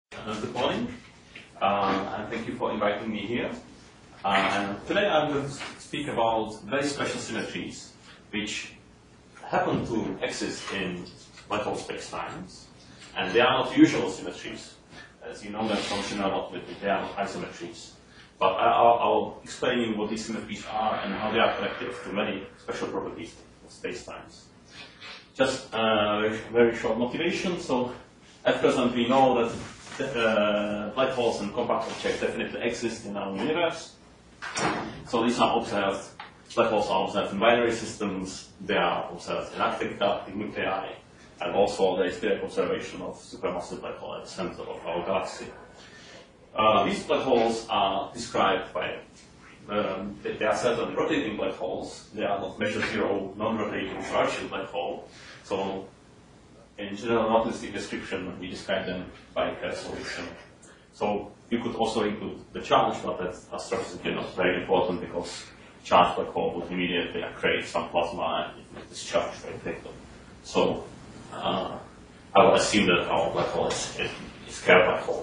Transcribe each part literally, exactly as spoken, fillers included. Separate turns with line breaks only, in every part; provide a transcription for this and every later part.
Uh, good morning, uh, and thank you for inviting me here. Uh, and today I'm going to speak about very special symmetries which happen to exist in black hole spacetimes, and they are not usual symmetries. As you know, they're functional relativity, they are not isometries. But I, I'll, I'll explain you what these symmetries are and how they are connected to many special properties of spacetimes. Just uh, very short motivation. So at present we know that Uh, black holes and compact objects definitely exist in our universe. So these are observed, black holes are observed in binary systems, they are observed in active galactic nuclei, and also there is direct observation of supermassive black hole at the center of our galaxy. Uh, these black holes are described by, um, they are certainly rotating black holes, they are not measure zero, non-rotating Schwarzschild black hole. So in general relativistic description, we describe them by Kerr solution. So you could also include the charge, but that's astrophysically not very important because charged black hole would immediately create some plasma and it would discharge very quickly. So uh, I will assume that our black hole is, is Kerr black hole.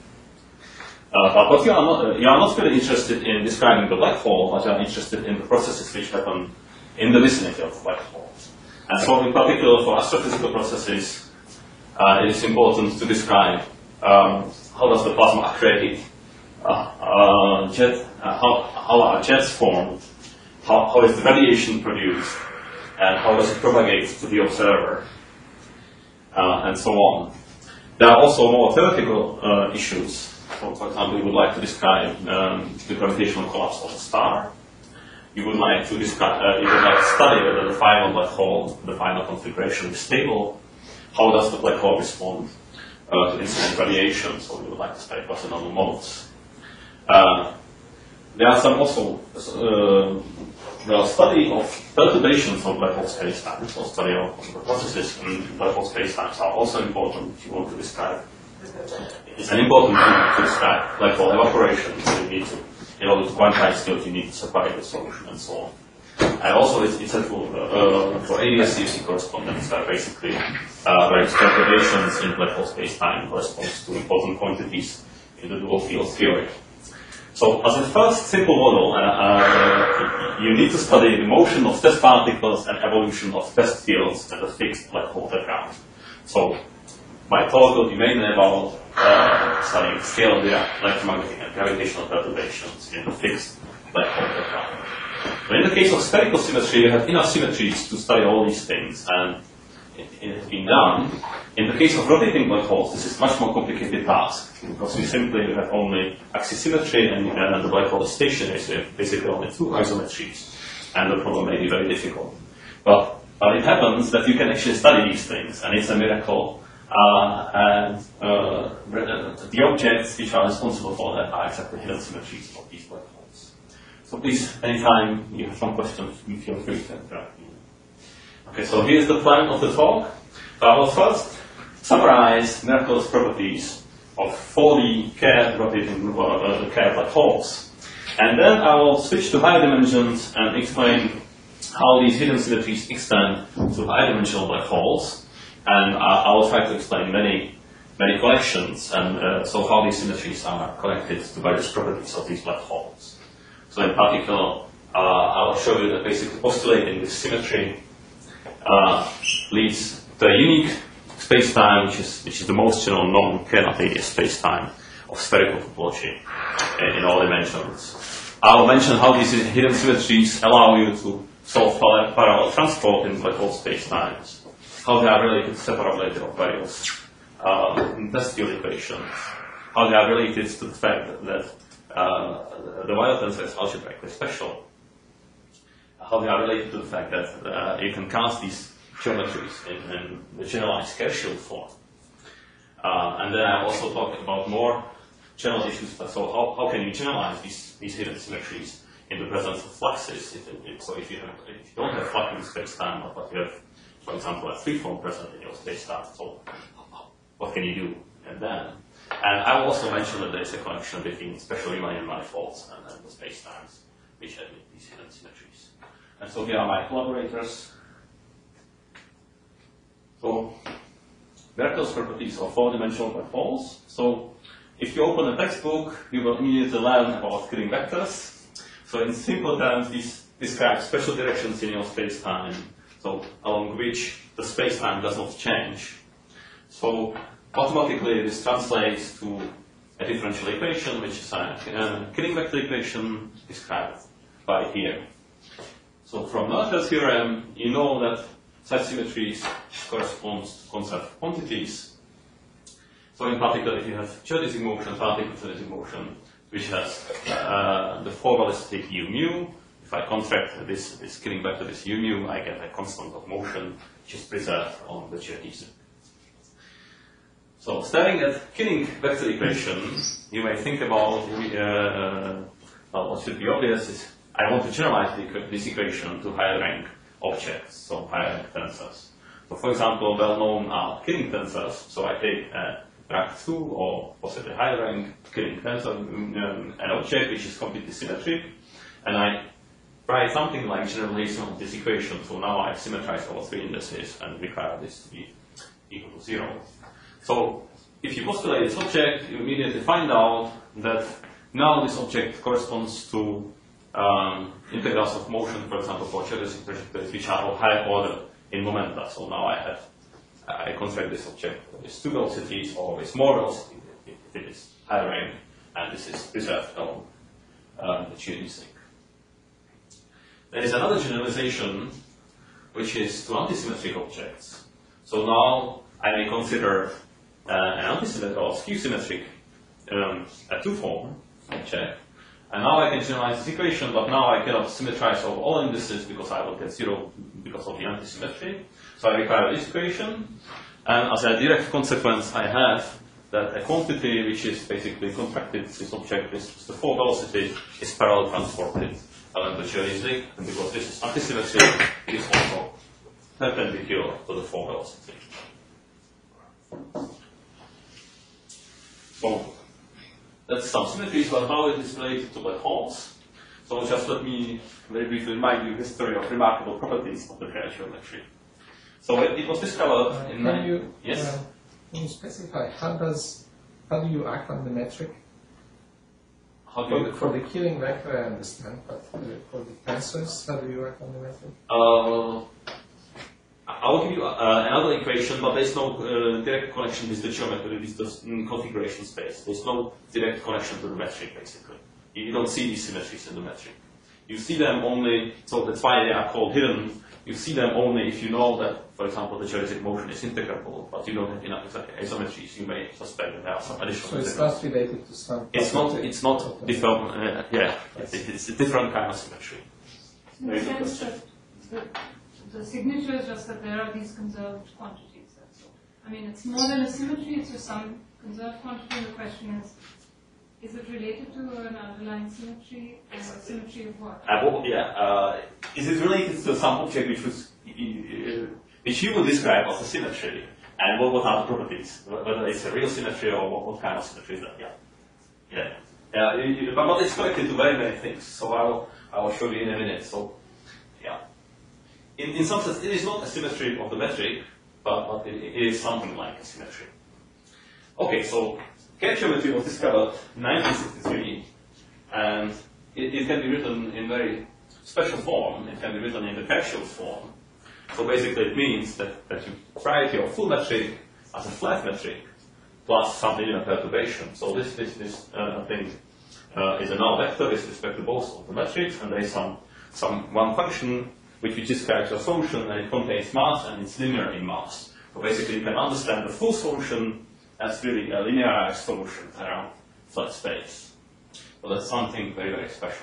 Uh, but what you are not, uh, you are not really interested in describing the black hole, but you are interested in the processes which happen in the vicinity of the black hole. And so in particular for astrophysical processes, uh, it is important to describe um, how does the plasma accrete, uh, uh, jet, uh, how, how are jets formed, how, how is the radiation produced, and how does it propagate to the observer, uh, and so on. There are also more theoretical uh, issues. So, for example, we would like to describe um, the gravitational collapse of a star. You would like to describe, uh, you would like to study whether the final black hole, the final configuration is stable. How does the black hole respond uh, to incident radiation? So we would like to study quasi-normal models. Uh, there are some also uh, the study of perturbations of black hole spacetimes, or study of the processes in black hole spacetimes are also important if you want to describe. It's an important thing to describe black hole evaporation. So you need to. In order to quantize field, you need to separate the solution and so on. And also, it's, it's helpful uh, for A D S C F C correspondence that basically uh, various perturbations in black hole space-time corresponds to important quantities in the dual field theory. So, as a first simple model, uh, uh, you need to study the motion of test particles and evolution of test fields at a fixed black hole background. So, my talk will be mainly about uh, studying the scale of the electromagnetic and gravitational perturbations in a fixed black hole background. But in the case of spherical symmetry, you have enough symmetries to study all these things, and it, it has been done. In the case of rotating black holes, this is a much more complicated task, because we simply have only axisymmetry and, and the black hole is stationary, so you have basically only two isometries, and the problem may be very difficult. But, but it happens that you can actually study these things, and it's a miracle. Uh, and uh, the objects which are responsible for that are exactly hidden symmetries of these black holes. So please, anytime you have some questions, you feel free to interact. Okay, so here's the plan of the talk. So I will first summarize miraculous properties of four D Kerr rotating uh, Kerr black holes, and then I will switch to higher dimensions and explain how these hidden symmetries extend to high dimensional black holes. And uh, I will try to explain many, many collections, and uh, so how these symmetries are connected to various properties of these black holes. So in particular, uh, I will show you that basically postulating this symmetry uh, leads to a unique space-time, which is, which is the most general non-Kerr-Arrhenius space-time of spherical topology in, in all dimensions. I will mention how these hidden symmetries allow you to solve parallel transport in black hole space-times. How they are related separately of various uh, test field equations, how they are related to the fact that, that uh, the Weyl tensor is algebraically special, how they are related to the fact that uh, you can cast these geometries in, in the generalized Kerr-Schild form. Uh, and then I also talk about more general issues, so how, how can you generalize these, these hidden symmetries in the presence of fluxes? If, if, so if you, have, if you don't have flux in space-time, but you have, for example, a freeform present in your space-time, so what can you do? And then, and I will also mention that there is a connection between special Riemannian manifolds and, and the space-times which admit these hidden symmetries. And so here are my collaborators. So, miraculous properties of four-dimensional black holes. So if you open a textbook, you will immediately learn about Killing vectors. So in simple terms, these describe special directions in your space-time, so along which the space-time does not change. So automatically this translates to a differential equation, which is a uh, Killing vector equation described by here. So from Noether's theorem, you know that such symmetries correspond to conserved quantities. So in particular, if you have geodesic motion, particle geodesic motion, which has uh, the four velocity u mu, if I contract this, this Killing vector, this u mu, I get a constant of motion, which is preserved on the geodesic. So staring at Killing vector equation, you may think about, uh, well, what should be obvious is, I want to generalize the, this equation to higher rank objects, so higher rank tensors. So for example, well-known are Killing tensors, so I take a rank two or possibly higher rank Killing tensor, um, an object which is completely symmetric, and I write something like generalization of this equation, so now I symmetrize all three indices and require this to be equal to zero. So if you postulate this object, you immediately find out that now this object corresponds to um, integrals of motion, for example, for geodesic trajectories, which are of higher order in momenta. So now I have, I construct this object with two velocities or with more velocity if it is higher rank, and this is preserved along um, the geodesic. There is another generalization, which is to antisymmetric objects. So now I may consider uh, an antisymmetric or skew-symmetric um, a two-form object. And now I can generalize this equation, but now I cannot symmetrize over all indices because I will get zero because of the antisymmetry. So I require this equation. And as a direct consequence, I have that a quantity which is basically contracted, this object with the four velocity, is parallel transported along the geodesic. And because this is antisymmetric, it is also perpendicular to the four velocity. So that's some symmetries, but how it is related to black holes. So just let me very briefly remind you the history of remarkable properties of the Kerr geometry. So it, it was discovered
uh,
in
can you,
yes.
Uh, can you specify how does how do you act on the metric?
How do you
for, for the Killing vector, I understand, but uh, for the tensors, how do you act on the metric?
Uh, I will give you uh, another equation, but there's no uh, direct connection with the geometry, with the mm, configuration space. There's no direct connection to the metric, basically. You, you don't see these symmetries in the metric. You see them only, so that's why they are called hidden. You see them only if you know that, for example, the geodesic motion is integrable, but you don't have enough isometries. You may suspect that there are some additional.
So it's not related to some.
It's not. It's not different. Uh, yeah, it's, it's a different kind of symmetry.
In the sense that the, the signature is just that there are these conserved quantities. That's all. I mean, it's more than a symmetry. It's just some conserved quantity. The question is, is it related to an underlying symmetry, or a symmetry of what?
Uh, well, yeah. Uh, is it related to some object which was, uh, which you would describe as a symmetry? And what, what are the properties? Whether it's a real symmetry or what, what kind of symmetry is that? Yeah. Yeah. Yeah. It, it, but it's connected to very many things. So I will, I will show you in a minute. So, yeah. In, in some sense, it is not a symmetry of the metric, but, but it, it is something like a symmetry. Okay. So Kerr geometry was discovered in nineteen sixty-three, and it, it can be written in very special form. It can be written in the Kerr-Shields form. So basically it means that, that you write your full metric as a flat metric plus some linear perturbation. So this, this, this uh, thing uh, is a null vector with respect to both of the metrics, and there is some, some one function which we describe as a solution, and it contains mass and it's linear in mass. So basically you can understand the full solution as really a linearized solution around flat space. So that's something very, very special.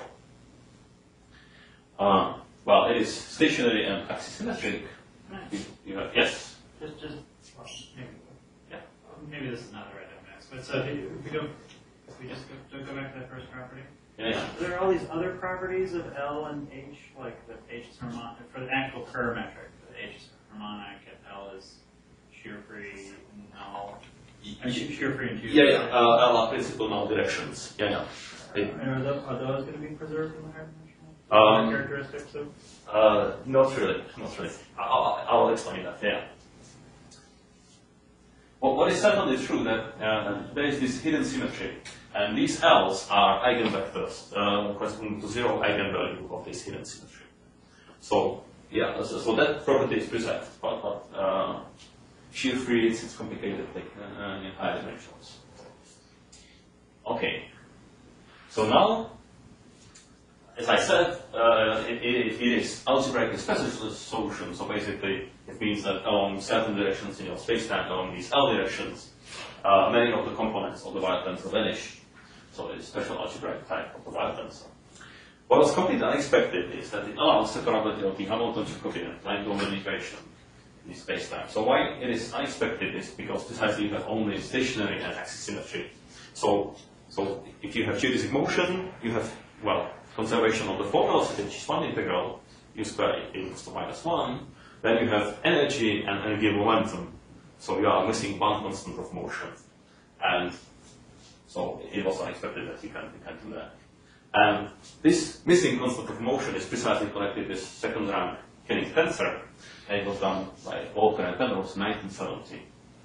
Uh, well, it is stationary and axisymmetric. You, you have, yes?
Just, just, well, maybe,
Yeah.
maybe this is not the right evidence, but so if, you, if we go, if we just go, go back to that first property.
Yeah, yeah.
Are there all these other properties of L and H, like the H is harmonic, for the actual Kerr metric, the H is harmonic and L is shear free and null. And shear free and two.
Yeah, yeah. Uh, L are principal null directions. Yeah, yeah. It,
And are those, are those going to be preserved in the higher dimensional
Um,
characteristics of?
uh, not really, not really. I'll, I'll explain that. Yeah. Well, what is certainly true that uh, there is this hidden symmetry, and these L's are eigenvectors uh, corresponding to zero eigenvalue of this hidden symmetry. So, yeah, so, so that property is preserved, but, but uh, shear free it's, it's complicated like, uh, in higher dimensions. Okay, so now, as I said, uh, it, it, it is algebraically special solution. So basically, it means that along certain directions in your spacetime, along these L directions, uh, many of the components of the Weyl tensor vanish. So it's a special algebraic type of the Weyl tensor. What was completely unexpected is that it allows separability of the Hamilton-Jacobian time domain equation in this spacetime. So why it is unexpected is because precisely you have only stationary and axis symmetry. So, so if you have geodesic motion, you have, well, conservation of the four velocity, which is one integral, u squared equals to minus one, then you have energy and energy momentum. So you are missing one constant of motion. And so it was unexpected that you can, you can do that. And this missing constant of motion is precisely connected with second rank Koenig tensor, and it was done by Walker and Penrose in nineteen seventy.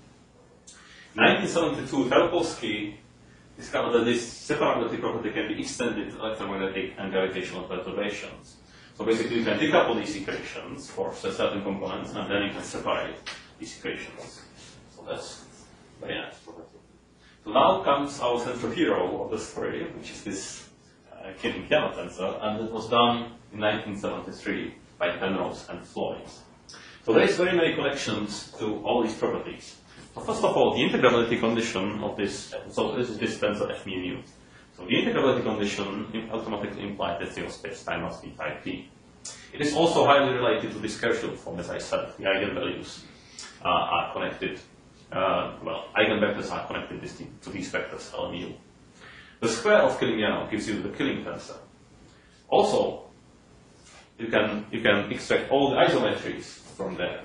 In nineteen seventy-two, Tarkovsky discovered that this separability property can be extended to electromagnetic and gravitational perturbations. So basically you can decouple these equations for certain components and then you can separate these equations. So that's very nice property. So now comes our central hero of the story, which is this uh, Koenig-Piano tensor, and it was done in nineteen seventy-three by Penrose and Floyd. So there is very many connections to all these properties. So first of all, the integrability condition of this, so this is this tensor F mu nu. So the integrability condition automatically implies that your space-time must be type P. It is also highly related to this Kershel form, as I said. The eigenvalues uh, are connected, uh, well, eigenvectors are connected to these vectors L mu. The square of Killing-Piano gives you the Killing tensor. Also, you can you can extract all the isometries from there.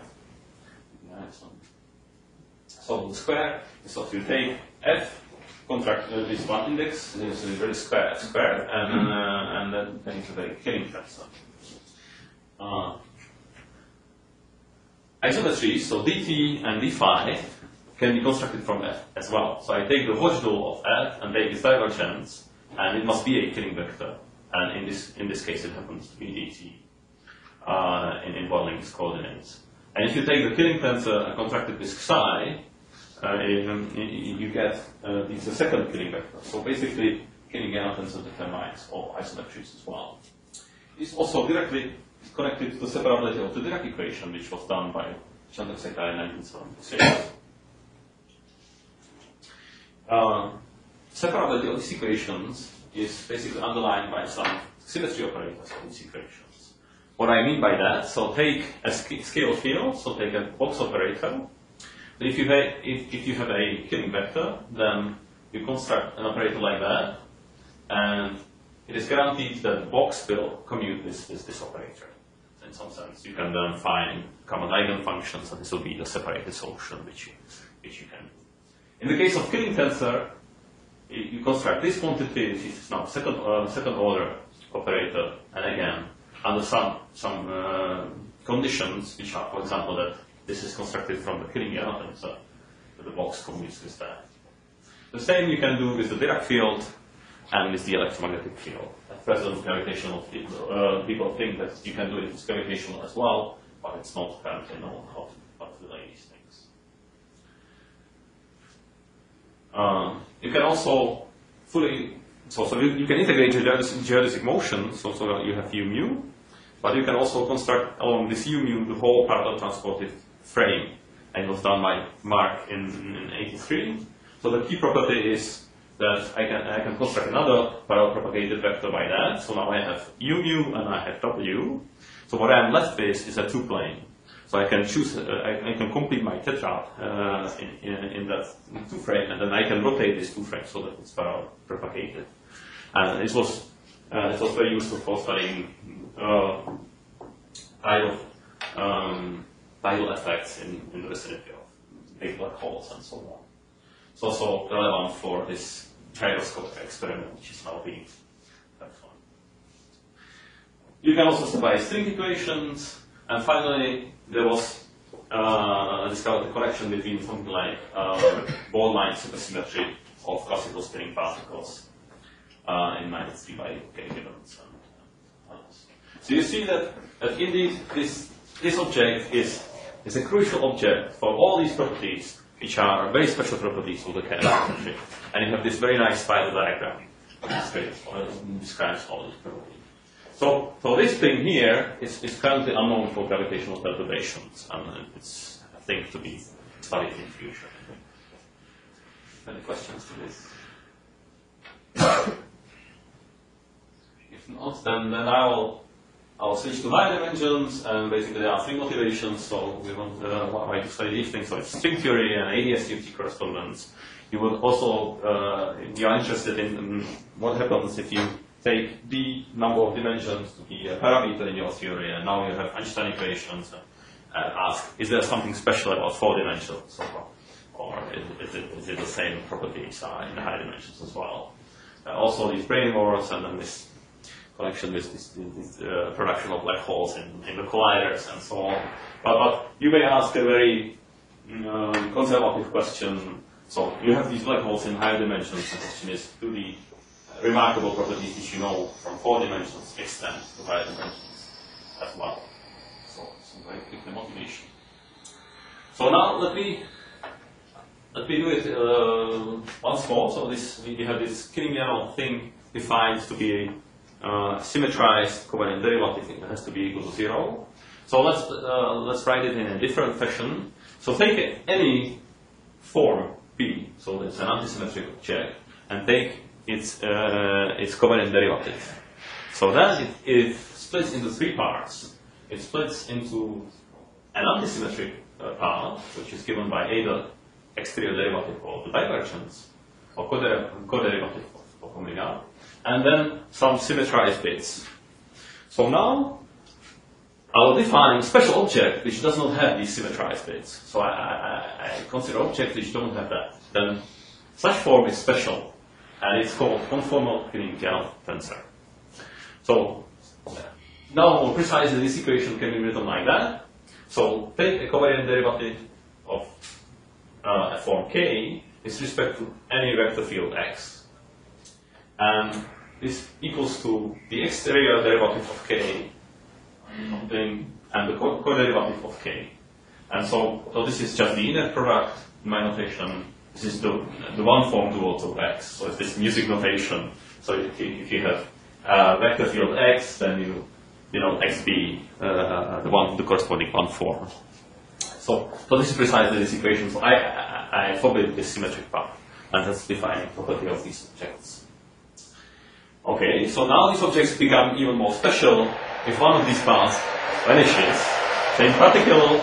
So the square is what you take F, contract uh, this one index, this is very square F squared, and, uh, and then, then it's a very Killing tensor. Uh, isometries, so dt and d phi, can be constructed from F as well. So I take the Hodge-Dual of F and take its divergence, and it must be a Killing vector. And in this in this case, it happens to be dt uh, in involving its coordinates. And if you take the Killing tensor and contract it with psi, uh, you get uh, it's a second Killing vector. So basically, Killing-Piano tensor determines all isometries as well. It's also directly connected to the separability of the Dirac equation, which was done by Chandrasekhar in nineteen seventy-six. Uh, separability of these equations is basically underlined by some symmetry operators of these equations. What I mean by that, so take a scale field, so take a box operator. If you have, if, if you have a Killing vector, then you construct an operator like that, and it is guaranteed that the box will commute this, this, this operator. In some sense, you can then find common eigenfunctions, and this will be the separated solution which you, which you can do. In the case of Killing tensor, you construct this quantity, which is now second, uh, second order operator, and again, under some, some uh, conditions, which are, for example, that this is constructed from the Killing-Piano tensor, that the box commutes with that. The same you can do with the Dirac field and with the electromagnetic field. At present, gravitational people, uh, people think that you can do it with gravitational as well, but it's not currently known how to, how to relate these things. Um, you can also fully, so, so you, you can integrate geodesic, geodesic motion, so, so you have u mu, but you can also construct along this u mu the whole parallel transported frame, and it was done by Mark in, in eighty-three. So the key property is that I can, I can construct another parallel propagated vector by that. So now I have u mu and I have w. So what I'm left with is a two-plane. So I can choose, uh, I, I can complete my tetrad uh, in, in, in that two-frame, and then I can rotate this two-frame so that it's parallel propagated. And it was, uh, it was very useful for studying uh, tidal, um, tidal effects in, in the vicinity of big black holes and so on. It's also relevant for this gyroscope experiment, which is now being performed. You can also supply string equations, and finally, there was uh, discovered the connection between something like uh, ball-line supersymmetry of classical spinning particles uh, in minus three by K Gibbons and others. So you see that, that indeed this, this object is, is a crucial object for all these properties, which are very special properties of the K symmetry. And you have this very nice spiral diagram which describes all these properties. So, so this thing here is, is currently unknown for gravitational perturbations, and it's a thing to be studied in the future. Any questions to this? If not, then, then I'll, I'll switch to higher dimensions, and basically there are three motivations. So we want to learn why to study these things. So it's string theory and A D S U T correspondence. You would also, uh, you are interested in um, what happens if you take the number of dimensions to be a parameter in your theory, and now you have Einstein equations, and, and ask, is there something special about four dimensions, or, or is, is, it, is it the same properties uh, in the high dimensions as well? Uh, also these brane wars, and then this connection with this, this uh, production of black holes in, in the colliders and so on. But, but you may ask a very um, conservative question. So you have these black holes in higher dimensions, and the question is, do the remarkable properties which you know from four dimensions extend to higher dimensions as well? So, so very quickly motivation. So now let me let me do it uh, once more. So this we have this Killing-Yarrow thing defined to be a uh, symmetrized covariant derivative. It has to be equal to zero. So let's uh, let's write it in a different fashion. So take any form P, so it's an antisymmetric object, and take its uh, its covariant derivative. So then it, it splits into three parts. It splits into an antisymmetric uh, part, which is given by either exterior derivative of the divergence, or co-derivative of omega, and then some symmetrized bits. So now I'll define special object which does not have these symmetrized bits. So I, I, I consider objects which don't have that. Then such form is special, and it's called conformal Killing-Yarrow tensor. So now more precisely, this equation can be written like that. So take a covariant derivative of uh, a form K with respect to any vector field X, and this equals to the exterior derivative of K and the co-derivative of K. And so, so this is just the inner product in my notation. This is the, the one form dual to X. So it's this music notation. So if you, if you have uh, vector field X, then you you know X B, uh, the one the corresponding one form. So so this is precisely this equation. So I I, I forbid this symmetric part, and that's defining property of these objects. Okay, so now these objects become even more special if one of these parts vanishes. So in particular,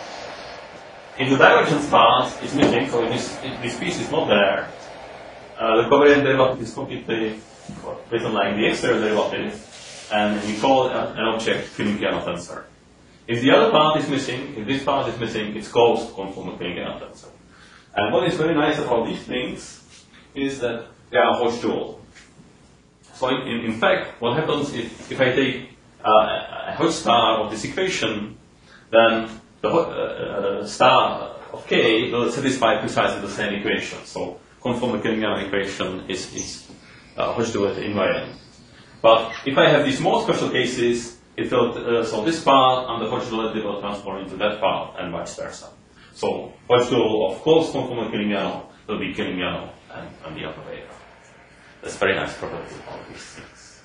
if the divergence part is missing, so if this, if this piece is not there, uh, the covariant derivative is completely written like the exterior derivative, and we call an object Killing-Yarrow tensor. If the other part is missing, if this part is missing, it's called conformal Killing-Yarrow tensor. And what is very nice about these things is that they are Hodge dual. So in, in, in fact, what happens if, if I take uh, a Hodge star of this equation, then the uh, star of K will satisfy precisely the same equation. So conformal Killing-Yarrow equation is, is uh, Hodge duality invariant. But if I have these more special cases, it will, uh, so this part and the Hodge duality will transform into that part and vice versa. So Hodge dual of closed conformal Killing-Yarrow will be Killing-Yarrow and, and the other way around. That's very nice property of these things.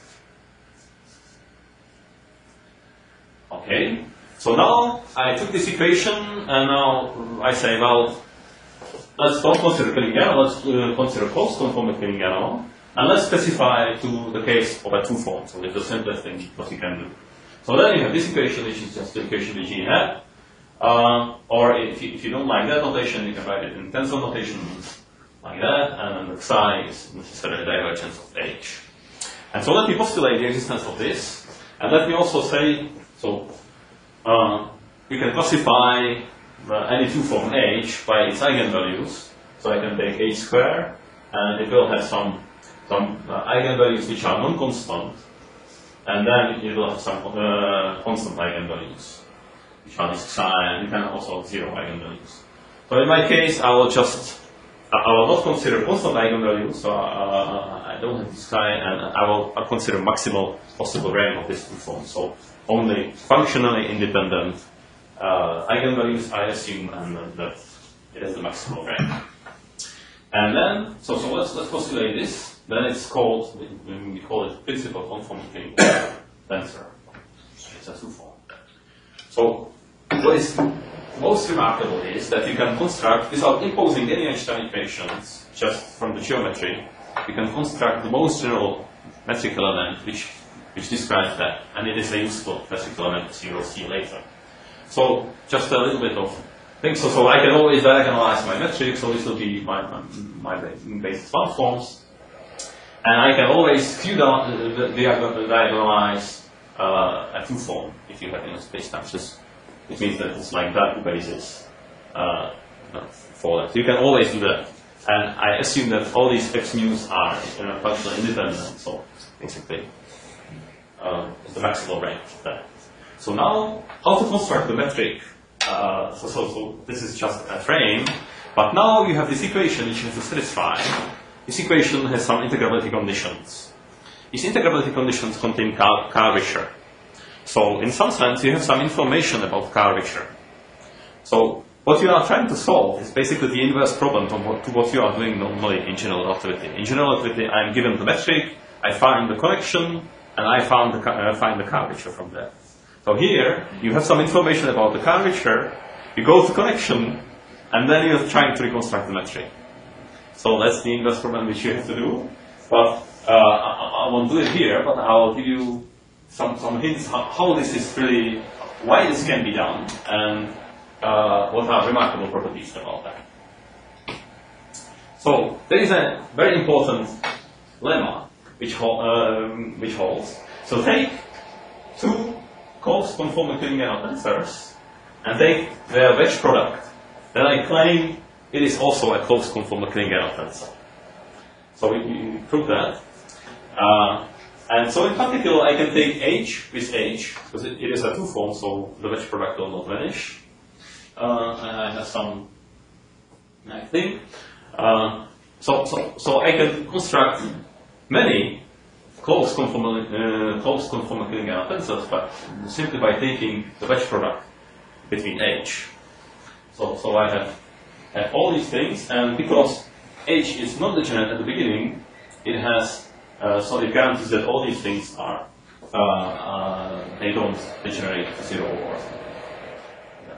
Okay, so now I took this equation and now I say, well, let's don't consider Killing-Yarrow, let's uh, consider closed conformal Killing-Yarrow, and let's specify to the case of a two form. So it's the simplest thing what you can do. So then you have this equation, which is just the equation which you have. Uh, or if you, if you don't like that notation, you can write it in tensor notation like that, and then the psi is necessarily divergence of H. And so let me postulate the existence of this, and let me also say, so uh, we can classify uh, any two form H by its eigenvalues. So I can take H squared, and it will have some some uh, eigenvalues which are non-constant, and then it will have some uh, constant eigenvalues. which are these psi, and you can also have zero eigenvalues. So in my case, I will just, I will not consider constant eigenvalues, so uh, I don't have this psi, and I will I'll consider maximal possible rank of this two forms. So only functionally independent uh, eigenvalues I assume, and uh, that it has the maximal rank. And then, so, so let's, let's postulate this. Then it's called, we, we call it principal conformity tensor. It's a two-form. So what is most remarkable is that you can construct, without imposing any Einstein equations, just from the geometry, you can construct the most general metric element which, which describes that. And it is a useful metric element, as you will see later. So just a little bit of things. So, so I can always diagonalize my metric, so this will be my, my, my basis one forms. And I can always Q down, uh, diagonalize uh, a two form if you have in a space-time. It means that it's like that basis uh, for that. You can always do that. And I assume that all these x mu's are you know, functionally independent, so basically uh, it's the maximal range there. So now, how to construct the metric? Uh, so, so, so this is just a frame, but now you have this equation which you have to satisfy. This equation has some integrability conditions. These integrability conditions contain curvature. So in some sense, you have some information about curvature. So what you are trying to solve is basically the inverse problem to what, to what you are doing normally in general relativity. In general relativity, I am given the metric, I find the connection, and I found the, uh, find the curvature from there. So here, you have some information about the curvature, you go to connection, and then you're trying to reconstruct the metric. So that's the inverse problem which you have to do. But uh, I, I won't do it here, but I will give you some, some hints how, how this is really, why this can be done, and uh, what are remarkable properties about that. So there is a very important lemma which, hol um, which holds. So take two closed conformal Killing-Gallop tensors and take their wedge product. Then I claim it is also a closed conformal Killing-Gallop tensor. So we, we prove that. Uh, and so in particular, I can take H with H, because it, it is a two-form, so the wedge product will not vanish. Uh, and I have some nice thing. Uh, so, so, so I can construct many closed conformal, uh, closed conformal Killing-Gallop tensors, but simply by taking the wedge product between H. So, so I have, have all these things, and because H is not degenerate at the beginning, it has, uh, so it guarantees that all these things are, uh, uh, they don't degenerate to zero or something. Yeah.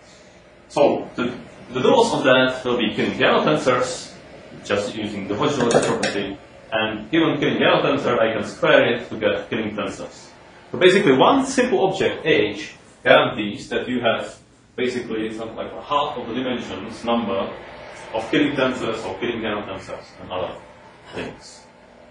So the, the rules of that will be Killing-Gallop tensors, just using the Hodge-Lewis property, and given Killing-Gallop tensor, I can square it to get Killing tensors. So basically, one simple object H guarantees that you have basically something like a half of the dimensions number of Killing tensors or Killing-Gallop tensors and other things.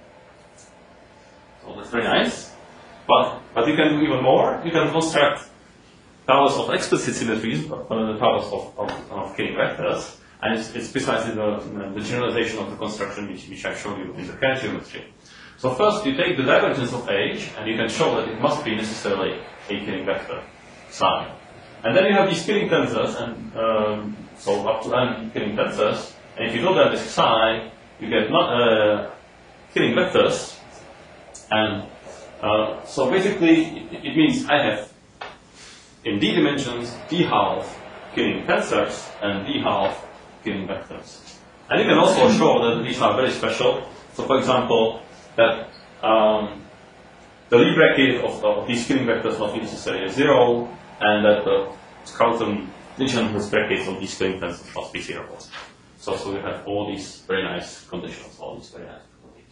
So that's very nice. But but you can do even more. You can construct powers of explicit symmetries, but uh, the powers of, of, of Killing vectors. And it's, it's precisely the, the generalization of the construction which, which I showed you in the Kerr geometry. So first you take the divergence of H, and you can show that it must be necessarily a Killing vector psi. And then you have these Killing tensors, and um, so up to n Killing tensors. And if you do that with psi, you get not uh, Killing vectors. And uh, so basically, it, it means I have in d dimensions d half Killing tensors and d half Killing vectors. And you can also show that these are very special. So for example, that um, the Lie bracket of, of these Killing vectors must be necessarily zero, and that the Carlton Nijenhuis brackets of these Killing tensors must be zero. So, so we have all these very nice conditions, all these very nice properties.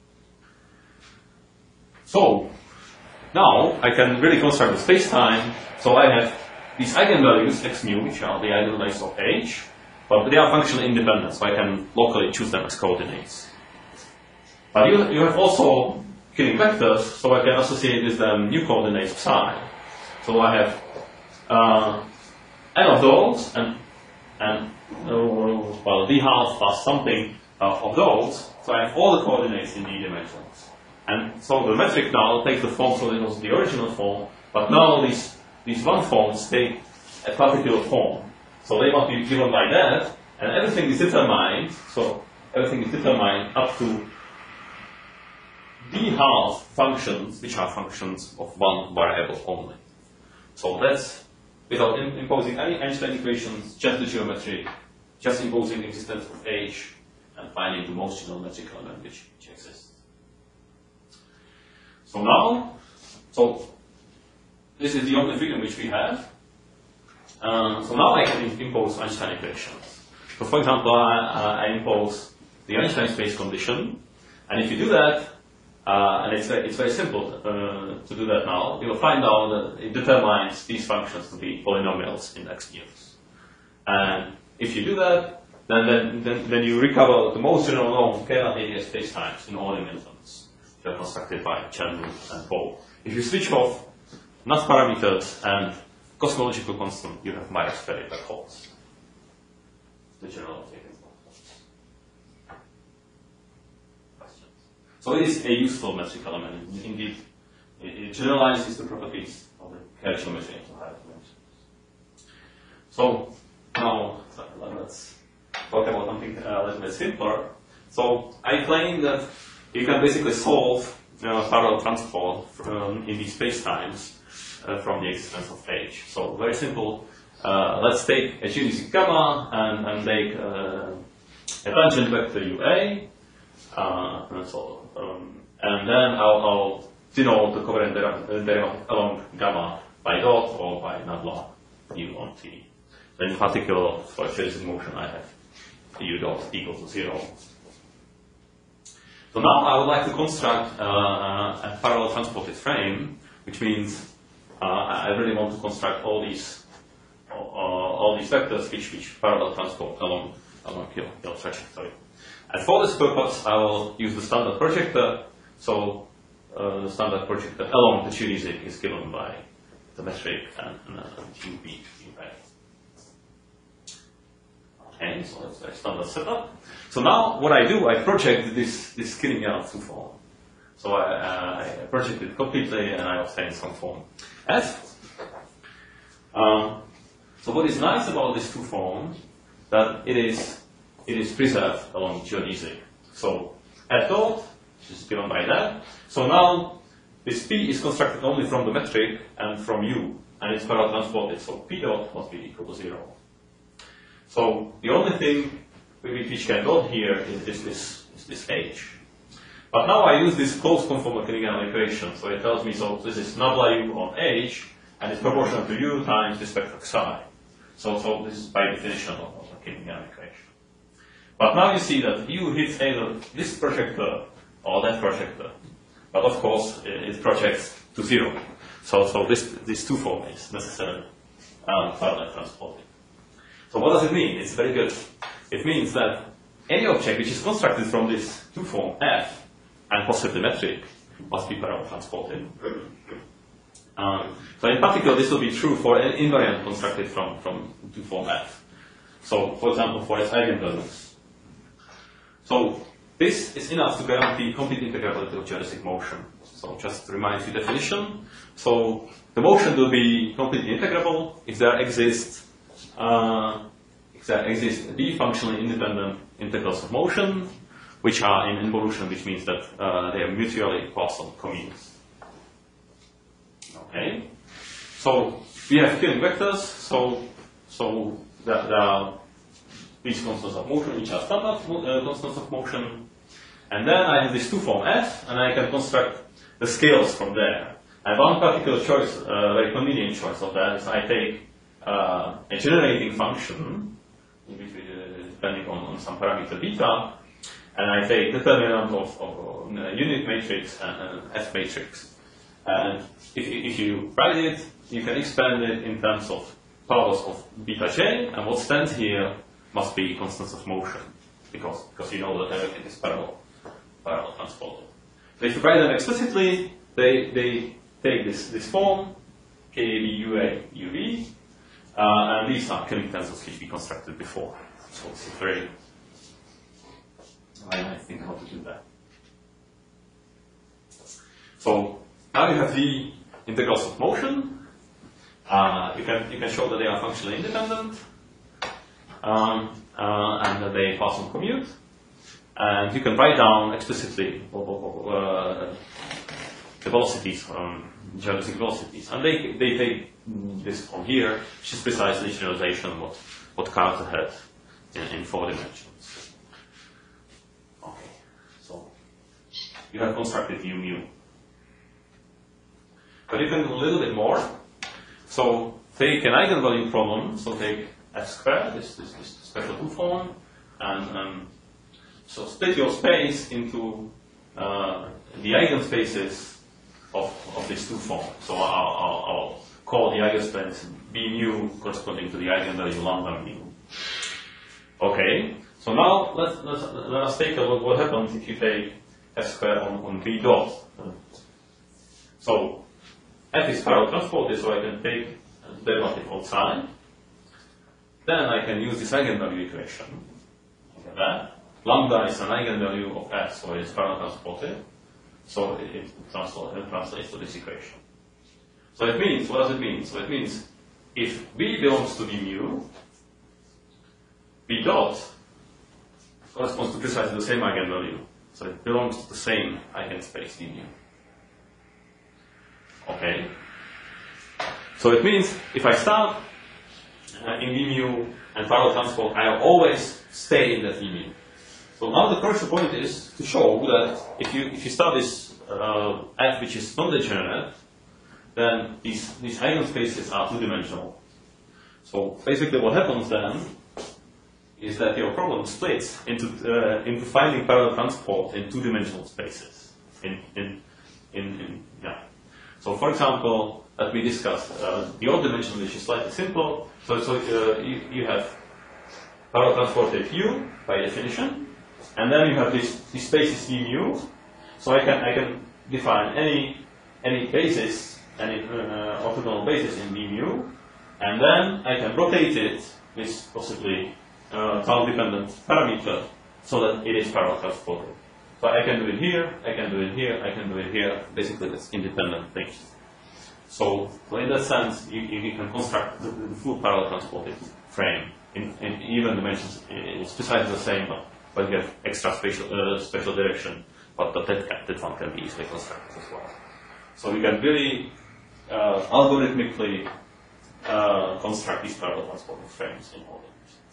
So now I can really construct the space-time. So I have these eigenvalues x mu, which are the eigenvalues of H. But they are functionally independent, so I can locally choose them as coordinates. But you, you have also Killing vectors, so I can associate with them new coordinates psi. So I have uh, n of those, and, and uh, well, d half plus something uh, of those. So I have all the coordinates in d dimensions. And so the metric now takes the form, so it was the original form, but now these these one forms take a particular form. So they must be given by that, and everything is determined, so everything is determined up to d half functions, which are functions of one variable only. So that's without im imposing any Einstein equations, just the geometry, just imposing existence of H, and finding the most geometric element which, which exists. So now, so this is the only freedom which we have. Uh, so now I can impose Einstein equations. So for example, I, I impose the Einstein space condition, and if you do that, uh, and it's very, it's very simple uh, to do that now, you will find out that it determines these functions to be polynomials in X units. And if you do that, then then, then, then you recover the most general known Kerr-Linear spacetimes in all dimensions that are constructed by Chen and Paul. If you switch off not parameters and cosmological constant, you have Myers-Berry black holes. The general taken questions. So it is a useful metric element. Indeed, it, it generalizes the properties of the Kerr geometry into higher dimensions. So now let's talk about something a little bit simpler. So I claim that you can basically solve uh, parallel transport um, in these spacetimes uh, from the existence of H. So very simple. Uh, let's take a geodesic gamma and, and take uh, a tangent vector U A, uh, and, so, um, and then I'll, I'll denote the covariant derivative along gamma by dot or by nabla U on T. In particular, for geodesic motion, I have U dot equals to zero. So now I would like to construct uh, a parallel transported frame, which means uh, I really want to construct all these uh, all these vectors which which parallel transport along along your, your trajectory. And for this purpose, I will use the standard projector. So uh, the standard projector along the geodesic is given by the metric and, and uh, U B. Okay, so that's a standard setup. So now what I do, I project this this Kirill-Yarov two form. So I, uh, I project it completely and I obtain some form F. Um, so what is nice about this two form that it is it is preserved along geodesic. So F dot, which is given by that. So now this P is constructed only from the metric and from U, and it's parallel transported. So P dot must be equal to zero. So the only thing which can go here is, is, this, is this H. But now I use this closed conformal Kirill equation. So it tells me, so this is nabla U on H, and it's proportional to U times this vector psi. So, so this is by definition of, of a Kirill equation. But now you see that U hits either this projector or that projector. But of course, it, it projects to zero. So, so this, this two form is necessarily um, parallel transported. So what does it mean? It's very good. It means that any object which is constructed from this two form F and possibly metric must be parallel transported. Um, so in particular, this will be true for an invariant constructed from, from two form F. So for example, for its eigenvalues. So this is enough to guarantee complete integrability of geodesic motion. So just to remind you definition. So the motion will be completely integrable if there exists Uh, there exist d functionally independent integrals of motion, which are in involution, which means that uh, they are mutually Poisson communes. Okay, so we have Killing vectors. So so there, there are these constants of motion, which are standard uh, constants of motion, and then I have this two form F, and I can construct the scales from there. And one particular choice, uh, very convenient choice of that, is I take Uh, a generating function, depending on, on some parameter beta, and I take determinant of, of uh, unit matrix and, and F matrix. And if, if you write it, you can expand it in terms of powers of beta j, and what stands here must be constants of motion, because, because you know that everything is parallel, parallel transported. So if you write them explicitly, they, they take this, this form, K A B U A U V, Uh, and these are Killing tensors which we constructed before. So it's very, I might think how to do that. So now you have the integrals of motion, Uh, you can you can show that they are functionally independent, um, uh, and that they pass on commute. And you can write down explicitly uh, the velocities, um, geodesic velocities, and they they take this from here, which is precisely generalization of what what Carter had in, in four dimensions. Okay, so you have constructed u mu, but you can do a little bit more. So take an eigenvalue problem. So take f squared, this this, this special two form, and um, so split your space into uh, the eigenspaces of, of these two forms. So I'll, I'll, I'll call the eigenspace b mu corresponding to the eigenvalue lambda mu. Okay, so now let's, let's, let us take a look what happens if you take f squared on, on b dot. So f is parallel transported, so I can take the derivative outside. Then I can use this eigenvalue equation. Look at that. Lambda is an eigenvalue of f, so it's parallel transported. So it, it, transfer, it translates to this equation. So it means, what does it mean? So it means if B belongs to B mu, B dot corresponds to precisely the same eigenvalue. So it belongs to the same eigenspace B mu. Okay. So it means if I start uh, in B mu and parallel transport, I'll always stay in that B mu. So now the crucial point is to show that if you if you start this uh, f which is non-degenerate, then these these eigenspaces are two-dimensional. So basically, what happens then is that your problem splits into uh, into finding parallel transport in two-dimensional spaces. In in in, in yeah. So for example, let me discuss uh, the odd dimension, which is slightly simpler. So so uh, you you have parallel transported u by definition. And then you have this, this space is V mu, so I can I can define any any basis, any uh, orthogonal basis in V mu, and then I can rotate it with possibly uh, time-dependent parameter so that it is parallel transported. So I can do it here, I can do it here, I can do it here. Basically, that's independent things. So, so in that sense, you, you can construct the, the full parallel transported frame in, in even dimensions. It's precisely the same. But But you have extra spatial, uh, spatial direction, but that, that one can be easily constructed as well. So we can really uh, algorithmically uh, construct these parallel transporting frames in all dimensions.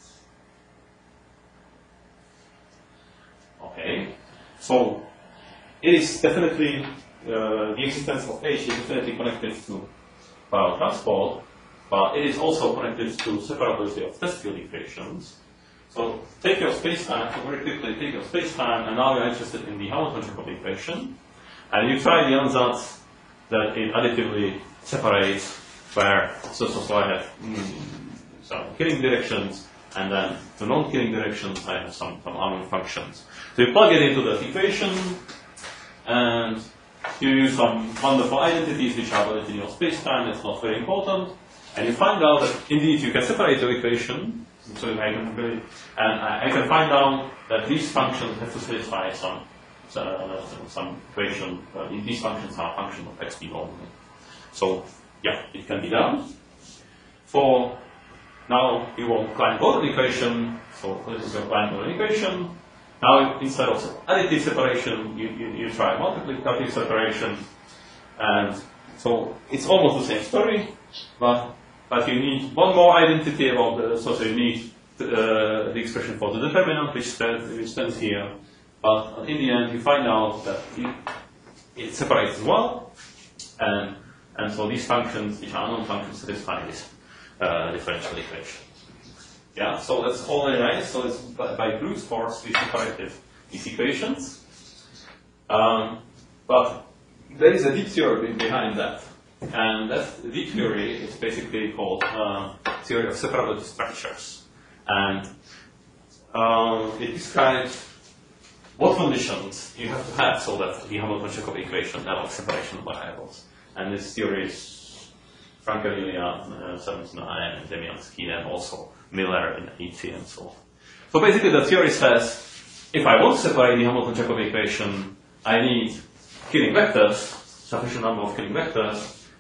Okay, so it is definitely, uh, the existence of H is definitely connected to parallel transport, but it is also connected to separability of test field equations. So take your space-time, so very quickly take your space-time, and now you're interested in the Hamilton-Chekhov equation, and you try the ansatz that it additively separates where, so, so, so I have mm, some killing directions, and then the non-killing directions I have some, some unknown functions. So you plug it into that equation, and you use some wonderful identities which are valid in your space-time, that's not very important, and you find out that indeed you can separate the equation. So I can really, and I, I can find out that these functions have to satisfy some uh, some equation. Uh, these functions are a function of x p only. So yeah, it can be done. For now, you want Klein-Gordon equation. So this is your Klein-Gordon equation. Now instead of additive separation, you, you, you try multiplicative separation, and so it's almost the same story, but. But you need one more identity about the, so, so you need uh, the expression for the determinant, which stands, which stands here. But in the end, you find out that it, it separates as well, and and so these functions, which are unknown functions, satisfy this uh, differential equation. Yeah, so that's all very nice. So it's by, by brute force we separated these equations, um, but there is a deep theory behind that. And that deep theory is basically called uh, theory of separability structures. And um, it describes what conditions you have to have so that the Hamilton-Chekhov equation allows separation of variables. And this theory is Francavilla, uh, seventy-nine, and Demiansky, and also Miller in eighty and so on. So basically the theory says, if I want to separate the Hamilton-Chekhov equation, I need killing vectors, sufficient number of killing vectors,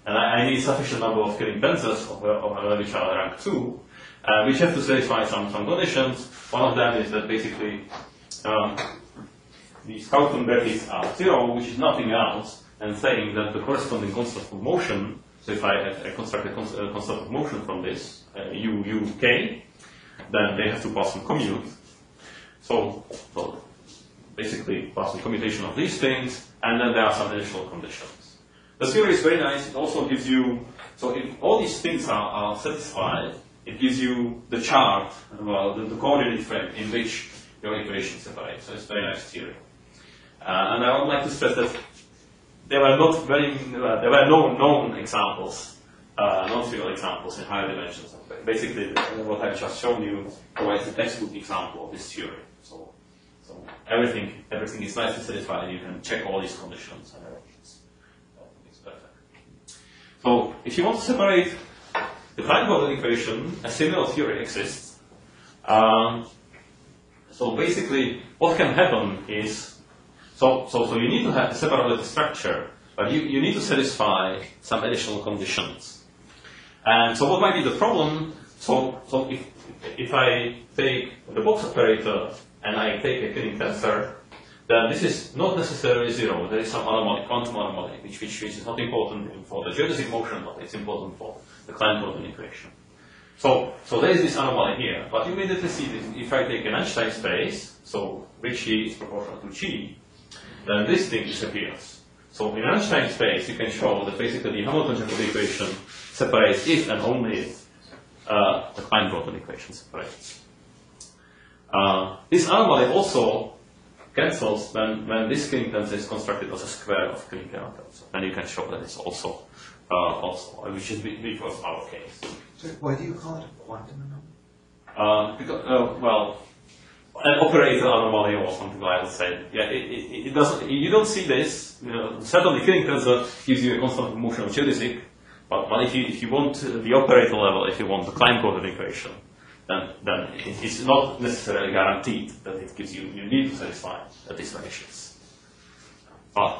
and I, I need sufficient number of Killing tensors of, of, which are rank two, uh, which have to satisfy some, some conditions. One of them is that basically um, these Houghton brackets are zero, which is nothing else, and saying that the corresponding constant of motion, so if I, I construct a cons uh, constant of motion from this, uh, u, u, k, then they have to pass some commute. So, so basically pass some commutation of these things, and then there are some additional conditions. The theory is very nice. It also gives you, so if all these things are, are satisfied, it gives you the chart, well, the, the coordinate frame in which your equation separates. So it's a very nice theory. Uh, and I would like to stress that there were not very, uh, there were no known examples, uh, non-trivial examples in higher dimensions. Basically, what I've just shown you provides a textbook example of this theory. So, so everything, everything is nicely satisfied. You can check all these conditions and everything. It's perfect. So, if you want to separate the Klein-Gordon equation, a similar theory exists. Um, so basically, what can happen is So, so, so you need to have a separate structure, but you, you need to satisfy some additional conditions. And so what might be the problem? So, so if, if I take the box operator and I take a Killing tensor, then this is not necessarily zero. There is some anomaly, quantum anomaly, which, which, which is not important for the geodesic motion, but it's important for the Klein-Gordon equation. So, so there is this anomaly here, but you immediately see that if I take an Einstein space, so which G is proportional to G, then this thing disappears. So in Einstein space, you can show that basically the Hamilton-Jacobi equation separates if and only if uh, the Klein-Gordon equation separates. Uh, this anomaly also cancels when, when this Killing tensor is constructed as a square of Killing tensor. Then you can show that it's also, uh, also which is which was our case.
So why do you call it a quantum anomaly?
Uh, because, uh, well, an operator anomaly or something like that. Say, yeah, it, it, it doesn't. You don't see this. You know, certainly, Killing tensor gives you a constant motion of geodesic, but, but if you if you want the operator level, if you want the Klein-Gordon equation, then then it, it's not necessarily guaranteed that it gives you. You need to satisfy these ratios. Ah.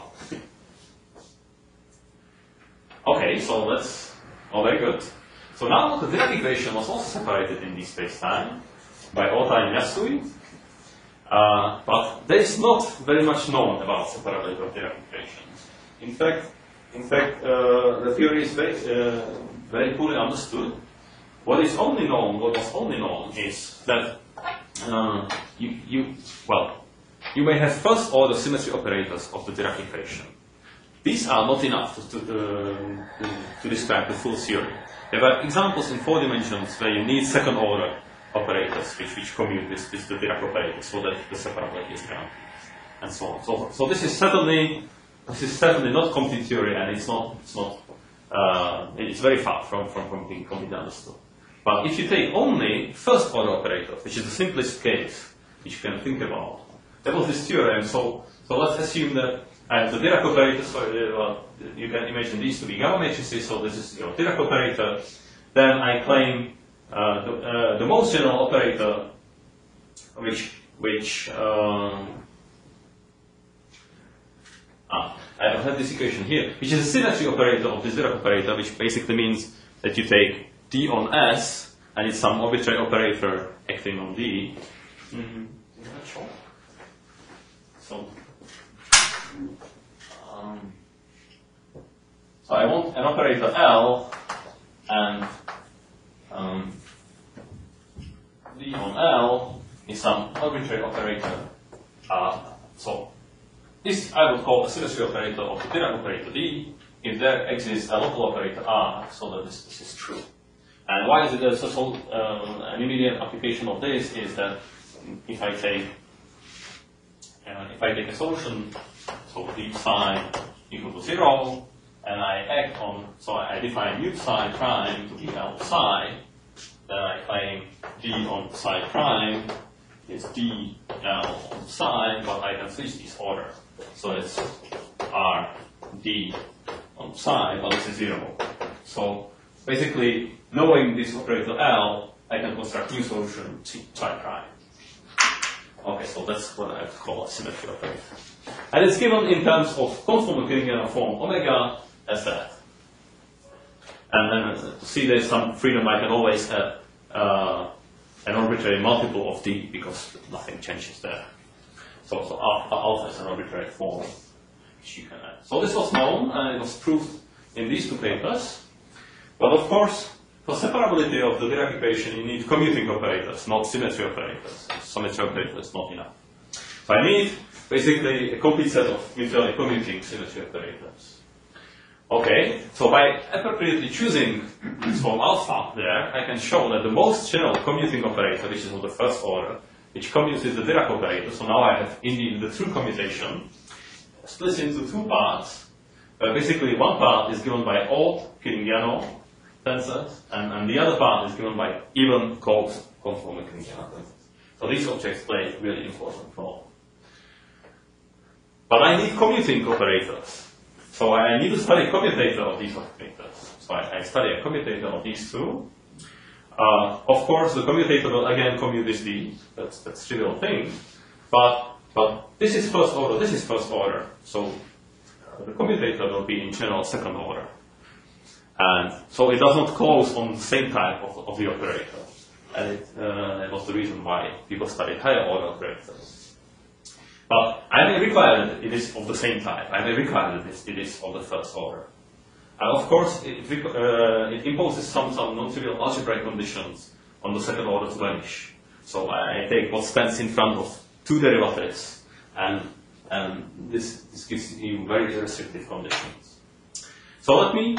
Okay, so that's all very good. So now the Dirac equation was also separated in this space-time by Ota and Yasui. Uh, but there is not very much known about separability of Dirac equations. In fact, in fact, uh, the theory is very, uh, very poorly understood. What is only known, what was only known, is that uh, you, you, well, you may have first-order symmetry operators of the Dirac equation. These are not enough to, to, uh, to describe the full theory. There are examples in four dimensions where you need second-order operators which, which commute with, with the Dirac operator so that the separability is guaranteed, and so on. So, so this is certainly this is certainly not complete theory, and it's not it's not uh, it's very far from, from, from being completely understood. But if you take only first order operators, which is the simplest case which you can think about, that was this theorem. So so let's assume that uh, the Dirac operator, so uh, well, you can imagine these to be gamma matrices. So this is your Dirac operator. Then I claim Uh, the, uh, the most general operator, which which um, ah, I don't have this equation here, which is a symmetry operator of this Dirac operator, which basically means that you take D on S, and it's some arbitrary operator acting on D. Mm-hmm. Is that sure? So, um, so I want an operator L, and Um, D on L is some arbitrary operator. Uh, so this I would call a symmetry operator of the Dirac operator D if there exists a local operator R, so that this, this is true. And why is it a so, so uh, an immediate application of this is that if I take uh, if I take a solution, so D psi equal to zero, and I act on, so I define mu psi prime to be L psi, then I claim D on psi prime is D L on psi, but I can switch this order. So it's R D on psi, but this is zero. So basically, knowing this operator L, I can construct new solution psi prime. Okay, so that's what I call a symmetry operator. And it's given in terms of conformal Killingian form omega as that. And then to see there's some freedom, I can always add uh, an arbitrary multiple of D because nothing changes there. So, so alpha is an arbitrary form which you can add. So this was known and it was proved in these two papers. But of course, for separability of the Dirac equation, you need commuting operators, not symmetry operators. Symmetry operator is not enough. So I need basically a complete set of mutually commuting symmetry operators. Okay, so by appropriately choosing this form alpha there, I can show that the most general commuting operator, which is of the first order, which commutes the Dirac operator, so now I have indeed the true commutation, splits into two parts, where basically one part is given by odd Kirigliano tensors, and, and the other part is given by even closed conformal Kirigliano tensors. So these objects play a really important role. But I need commuting operators. So I need to study a commutator of these operators. So I, I study a commutator of these two. Uh, of course, the commutator will again commute this D. That's that's trivial thing. But but this is first order. This is first order. So uh, the commutator will be in general second order. And so it does not close on the same type of, of the operator. And it, uh, that was the reason why people studied higher order operators. But I may require that it is of the same type. I may require that it is of the first order. And of course, it, uh, it imposes some, some non-trivial algebraic conditions on the second order to vanish. So I take what stands in front of two derivatives, and, and this, this gives you very restrictive conditions. So let me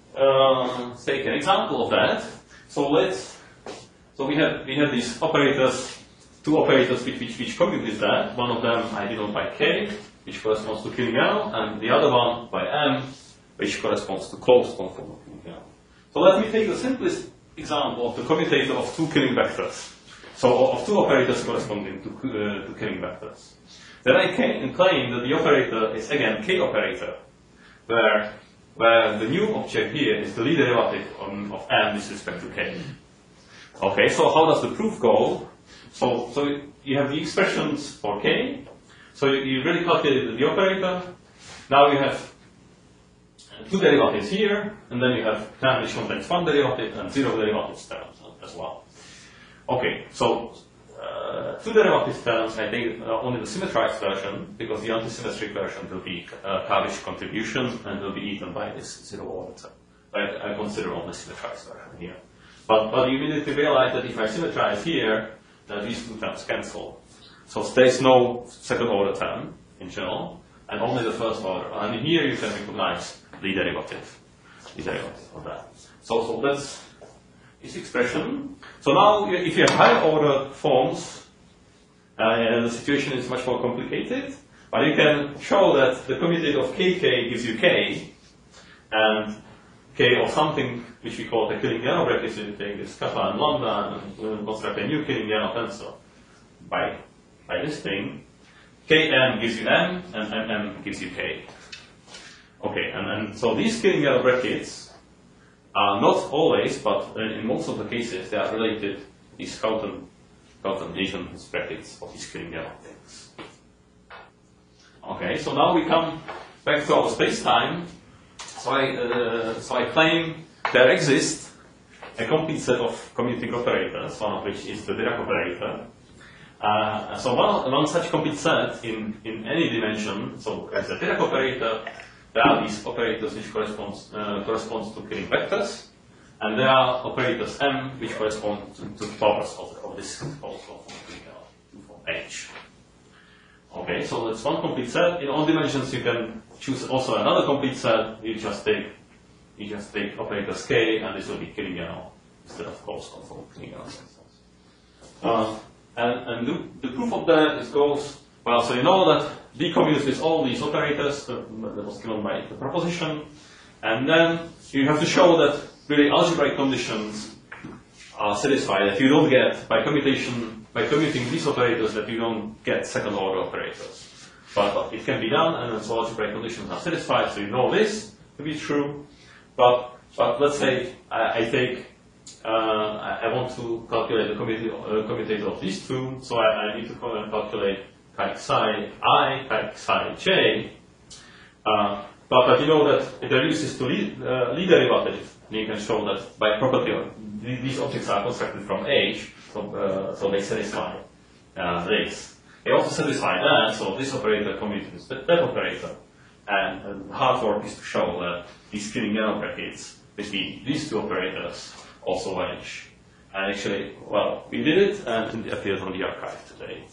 uh, take an example of that. So let's, so we have, we have these operators, two operators which, which, which commute with that. One of them I denote by K, which corresponds to Kirigliano, and the other one by M, which corresponds to closed conformal Kirigliano. So let me take the simplest example of the commutator of two Killing vectors. So of two operators corresponding to, uh, to Killing vectors. Then I can claim that the operator is again K operator, where, where the new object here is the Lie derivative on, of M with respect to K. Okay, so how does the proof go? So, so you have the expressions for K. So you, you really calculated the operator. Now you have two derivatives here, and then you have term which contains one derivative and zero derivatives terms as well. Okay, so uh, two derivative terms, I take uh, only the symmetrized version, because the antisymmetric version will be uh, Kavish contribution and will be eaten by this zero order term. I, I consider only symmetrized version here. But, but you immediately realize that if I symmetrize here, then these two terms cancel. So there is no second order term in general, and only the first order. And here you can recognize the derivative, the derivative of that. So, so that's this expression. So now, if you have higher order forms, uh, the situation is much more complicated. But you can show that the commutator of K K gives you K, and K of something which we call the Kirigliano bracket. So you take this kappa and lambda and construct a new Kirigliano tensor by by this thing. Kn gives you M, and M, M gives you K. Okay, and, and so these Kirigliano brackets are not always, but in most of the cases, they are related to these Schouten, Schouten Asian brackets of these Kirigliano things. Okay, so now we come back to our space-time. So I, uh, so I claim there exists a complete set of commuting operators, one of which is the Dirac operator. Uh, so one, one such complete set in, in any dimension, so as a Dirac operator, there are these operators which corresponds, uh, corresponds to Killing vectors, and there are operators M which correspond to, to the powers of, of this also from H. Okay, so that's one complete set. In all dimensions you can choose also another complete set. You just take you just take operators K, and this will be Kirigliano instead of closed conformal Kirigliano tensors. Uh, and and the, the proof of that is goes well. So you know that D commutes with all these operators that, that was given by the proposition, and then you have to show that really algebraic conditions are satisfied. That you don't get by commutation by commuting these operators that you don't get second order operators. But, but it can be done, and so algebraic conditions are satisfied. So you know this to be true. But but let's say I, I take uh, I, I want to calculate the commutator, uh, commutator of these two. So I, I need to calculate chi psi I, chi psi j. Uh, but, but you know that it reduces to Lie uh, Lie derivative. You can show that by property of th these objects are constructed from H, so, uh, so they satisfy uh, this. They also satisfy that, so this operator commutes that, that operator. And, and the hard work is to show that these Killing-Gannon brackets between these two operators also vanish. And actually, well, we did it, and it appears on the archive today.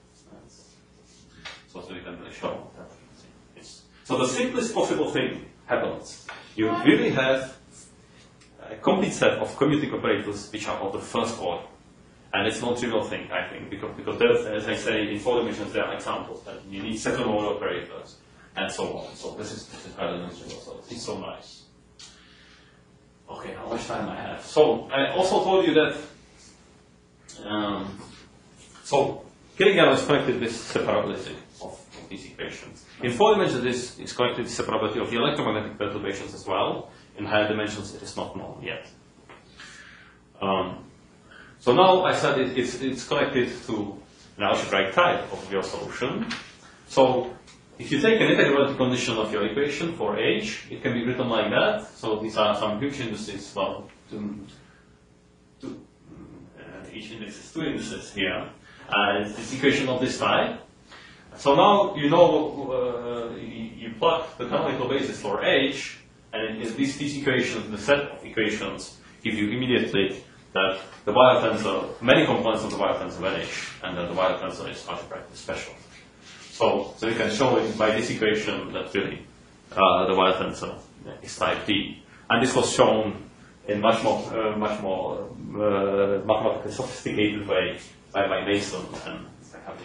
So, so we can really show that. It's, so the simplest possible thing happens. You really have a complete set of commuting operators which are of the first order. And it's not a trivial thing, I think, because, because there's, as I say, in four dimensions there are examples that you need second order operators and so on. So this is, this is highly trivial, so it's so nice. Okay, how much time I have? So I also told you that, um, so Killing-Gannon is connected with separability of, of these equations. In four dimensions, this is connected with separability of the electromagnetic perturbations as well. In higher dimensions, it is not known yet. Um, so now I said it, it's, it's connected to an algebraic type of your solution. So if you take an integrability condition of your equation for H, it can be written like that. So these are some huge indices, well, two, two, uh, each index is two indices here. And it's this equation of this type. So now you know uh, you, you plug the canonical basis for H, and it, these, these equations, the set of equations, give you immediately that the Weyl tensor, many components of the Weyl tensor vanish, and that the Weyl tensor is algebraically special. So, so you can show it by this equation that really uh, the Weyl tensor is type D. And this was shown in much more, uh, much more uh, mathematically sophisticated way by, by Mason and Staccati.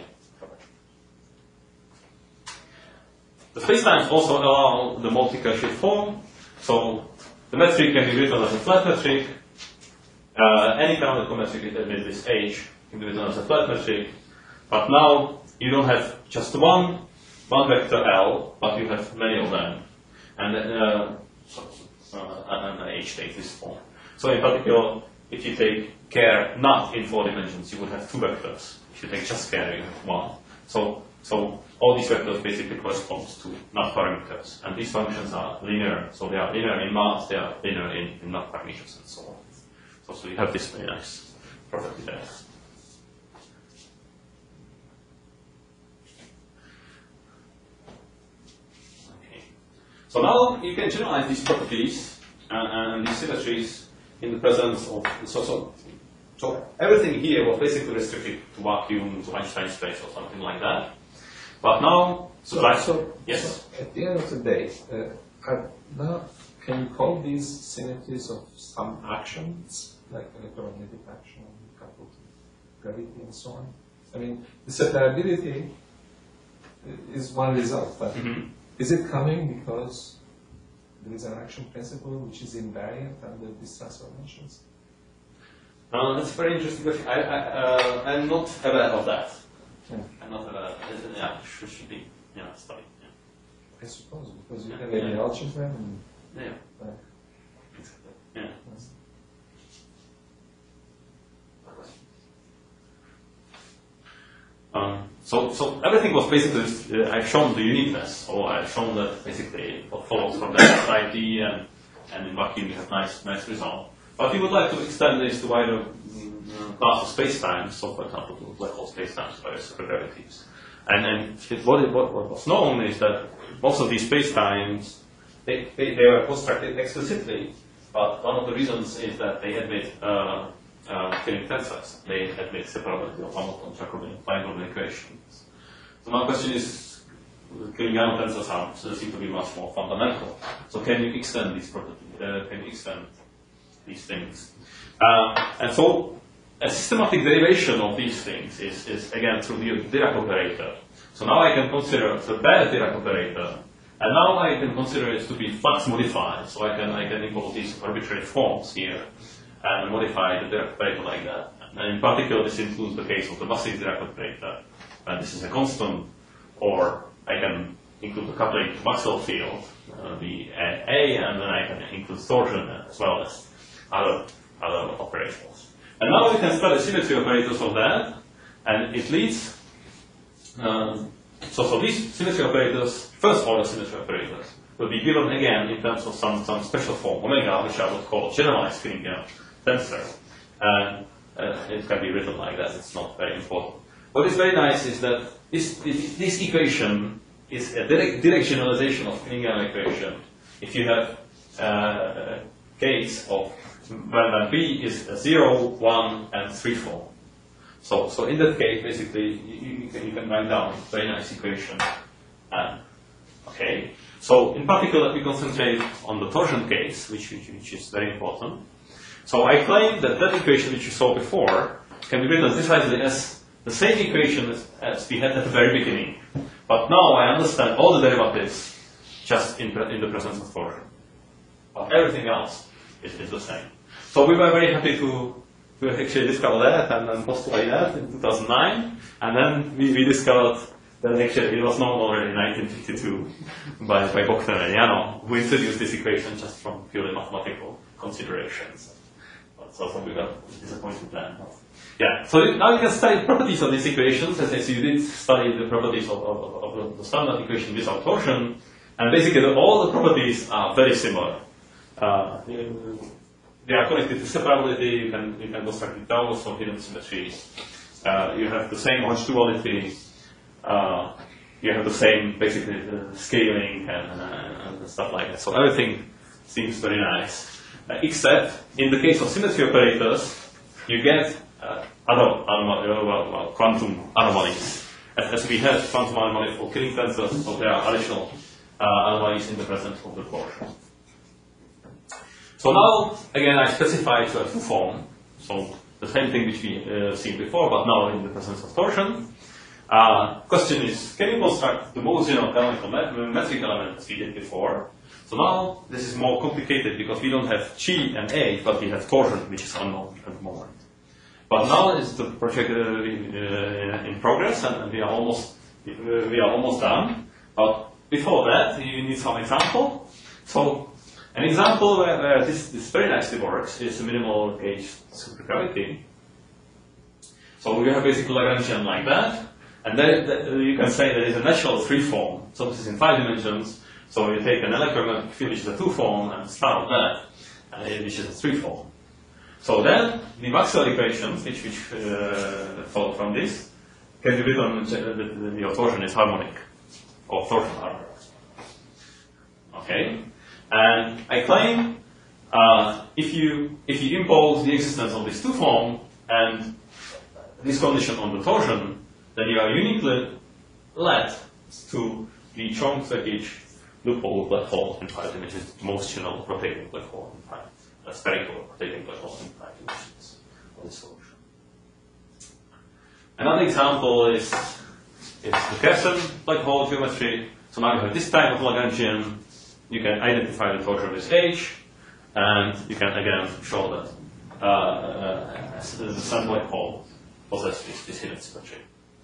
The spacetimes also allow the multi-Cauchy form. So the metric can be written as a flat metric. Uh, any canonical metric with this H can be written as a flat metric. But now you don't have just one, one vector L, but you have many of them. And, uh, uh, and H takes this form. So in particular, if you take care not in four dimensions, you would have two vectors. If you take just care, you have one. So, so all these vectors basically correspond to knot parameters. And these functions are linear. So they are linear in mass, they are linear in, in knot parameters, and so on. So, so you have this very nice property there. Okay. So now you can generalize these properties and, and these symmetries in the presence of, so, so, so everything here was basically restricted to vacuum, to Einstein space or something like that. But now,
So,
like,
so,
yes.
so at the end of the day, uh, are now can you call these symmetries of some actions, like electromagnetic action coupled to gravity and so on? I mean, the separability is one result, but
Mm-hmm.
is it coming because there is an action principle which is invariant under these transformations?
Uh, that's a very interesting question. I, I, uh, I'm not aware of that.
Yeah.
I'm not aware. Of yeah, should, should be yeah, studied. Yeah.
I suppose, because you
Yeah.
have any
Yeah.
algebra and
Yeah.
uh,
Exactly. Yeah. Um, so, so everything was basically, uh, I've shown the uniqueness, or I've shown that basically what follows from that I D, and, and in vacuum you have nice, nice result. But we would like to extend this to wider mm, class of spacetimes, so for example, to black hole spacetimes by supergravities. And then what, it, what, what was known is that most of these spacetimes, they, they, they were constructed explicitly, but one of the reasons is that they admit uh, uh, Killing tensors. They admit separability of Hamilton-Jacobian Klein-Gordon equations. So my question is, Killing-Gannon tensors are, so seem to be much more fundamental. So can you extend these properties? Uh, can you extend these things? Uh, and so a systematic derivation of these things is, is again through the Dirac operator. So now I can consider the bad Dirac operator, and now I can consider it to be flux modified. So I can I can involve these arbitrary forms here and modify the Dirac operator like that. And in particular, this includes the case of the massive Dirac operator, and this is a constant, or I can include the coupling Maxwell field, uh, the A, and then I can include torsion as well as other other operators. And now we can study symmetry operators of that, and it leads um, So, so these symmetry operators, first order symmetry operators, will be given again in terms of some, some special form, omega, which I would call generalized Filipino tensor. And uh, it can be written like that, it's not very important. What is very nice is that this, this, this equation is a direct, direct generalization of Filipino equation. If you have uh, a case of when B is a zero, one, and three form. So, so in that case, basically, you, you, can, you can write down a very nice equation. And, okay. So, in particular, we concentrate on the torsion case, which, which, which is very important. So, I claim that that equation which you saw before can be written precisely as the same equation as, as we had at the very beginning. But now I understand all the derivatives just in, in the presence of torsion. But everything else is, is the same. So, we were very happy to We actually discovered that and then postulated that in two thousand nine, and then we, we discovered that actually it was known already in nineteen fifty-two by, by Bochner and Jano, who introduced this equation just from purely mathematical considerations. But so, so we were disappointed then. Yeah, so now you can study properties of these equations, as, as you did study the properties of, of, of the standard equation without torsion, and basically all the properties are very similar. Uh, They are connected to separability. You can you can construct doubles from hidden symmetries. Uh, you have the same Hodge duality. Uh, you have the same basically the scaling and, uh, and stuff like that. So everything seems very nice, uh, except in the case of symmetry operators, you get uh, other anom well, well, quantum anomalies. As, as we have quantum anomalies for killing tensors, so there are additional uh, anomalies in the presence of the torsion. So now, again, I specify to a two form, so the same thing which we uh, seen before, but now in the presence of torsion. Uh, question is, can you construct the most general canonical metric element as we did before? So now, this is more complicated because we don't have G and A, but we have torsion, which is unknown at the moment. But now is the project uh, uh, in progress, and, and we are almost uh, we are almost done. But before that, you need some example. So. An example where, where this, this very nicely works is a minimal gauge supergravity. So you have basically Lagrangian like that, and then you can say there is a natural three form. So this is in five dimensions. So you take an electromagnetic field which is a two form and start that, uh, which is a three form. So then the Maxwell equations, which, which uh, follow from this, can be written that the, the torsion is harmonic, or torsion harmonic. Okay. And I claim uh, if you if you impose the existence of this two form and this condition on the torsion, then you are uniquely led to the Chomsky loophole black hole in five dimensions, the most general rotating black hole in five, a spherical rotating black hole in five dimensions of the solution. Another example is is the Kersen black hole geometry. So now you have this type of Lagrangian. You can identify the torsion with H, and you can again show that uh, uh, the sun black hole possesses this, this hidden symmetry.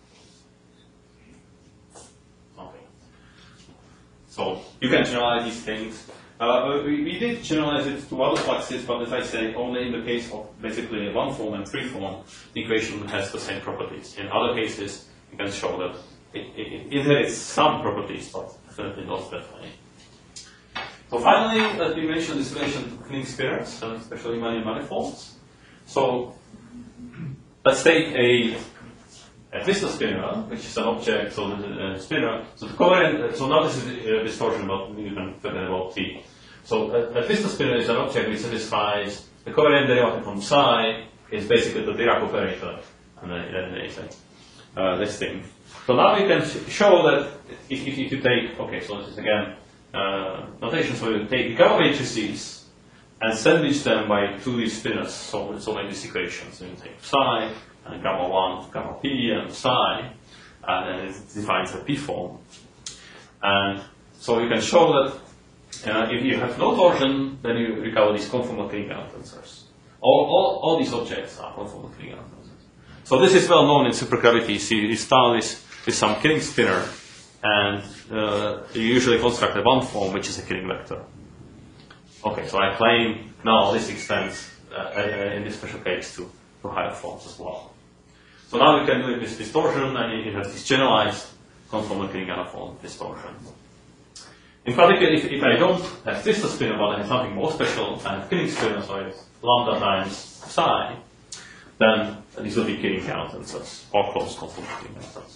Okay. So you can generalize these things. Uh, we, we did generalize it to other fluxes, but as I say, only in the case of basically one form and three form, the equation has the same properties. In other cases, you can show that it, it, it inherits some properties, but definitely not that way. So finally, let me mention this relation to Knigge spinors, and especially Riemannian manifolds. So let's take a, a Twistor spinor, which is an object, so the uh, spinor. So the covariant. So now this is uh, distortion, but you can forget about T. So a, a Twistor spinor is an object which satisfies the covariant derivative from psi is basically the Dirac operator, and then eliminates uh, this thing. So now we can sh show that if, if, if you take, okay, so this is again. Uh, notation, so you take the gamma matrices and sandwich them by two d spinors, so so like this equation. So you take psi and gamma one, gamma p, and psi, and it defines a p form. And so you can show that uh, if you have no torsion, then you recover these conformal Kilian tensors. All, all, all these objects are conformal Kilian tensors. So this is well known in supergravity. So you start this with some Killing spinor. And uh, you usually construct a one form, which is a Killing vector. Okay, so I claim now this extends uh, in this special case to, to higher forms as well. So now we can do it with distortion, and you have this generalized conformal Killing manifold distortion. In particular, if, if I don't have twistor spinor, but I have something more special, I have Killing spinor, so it's lambda times psi, then this will be Killing countenances or close conformal Killing methods.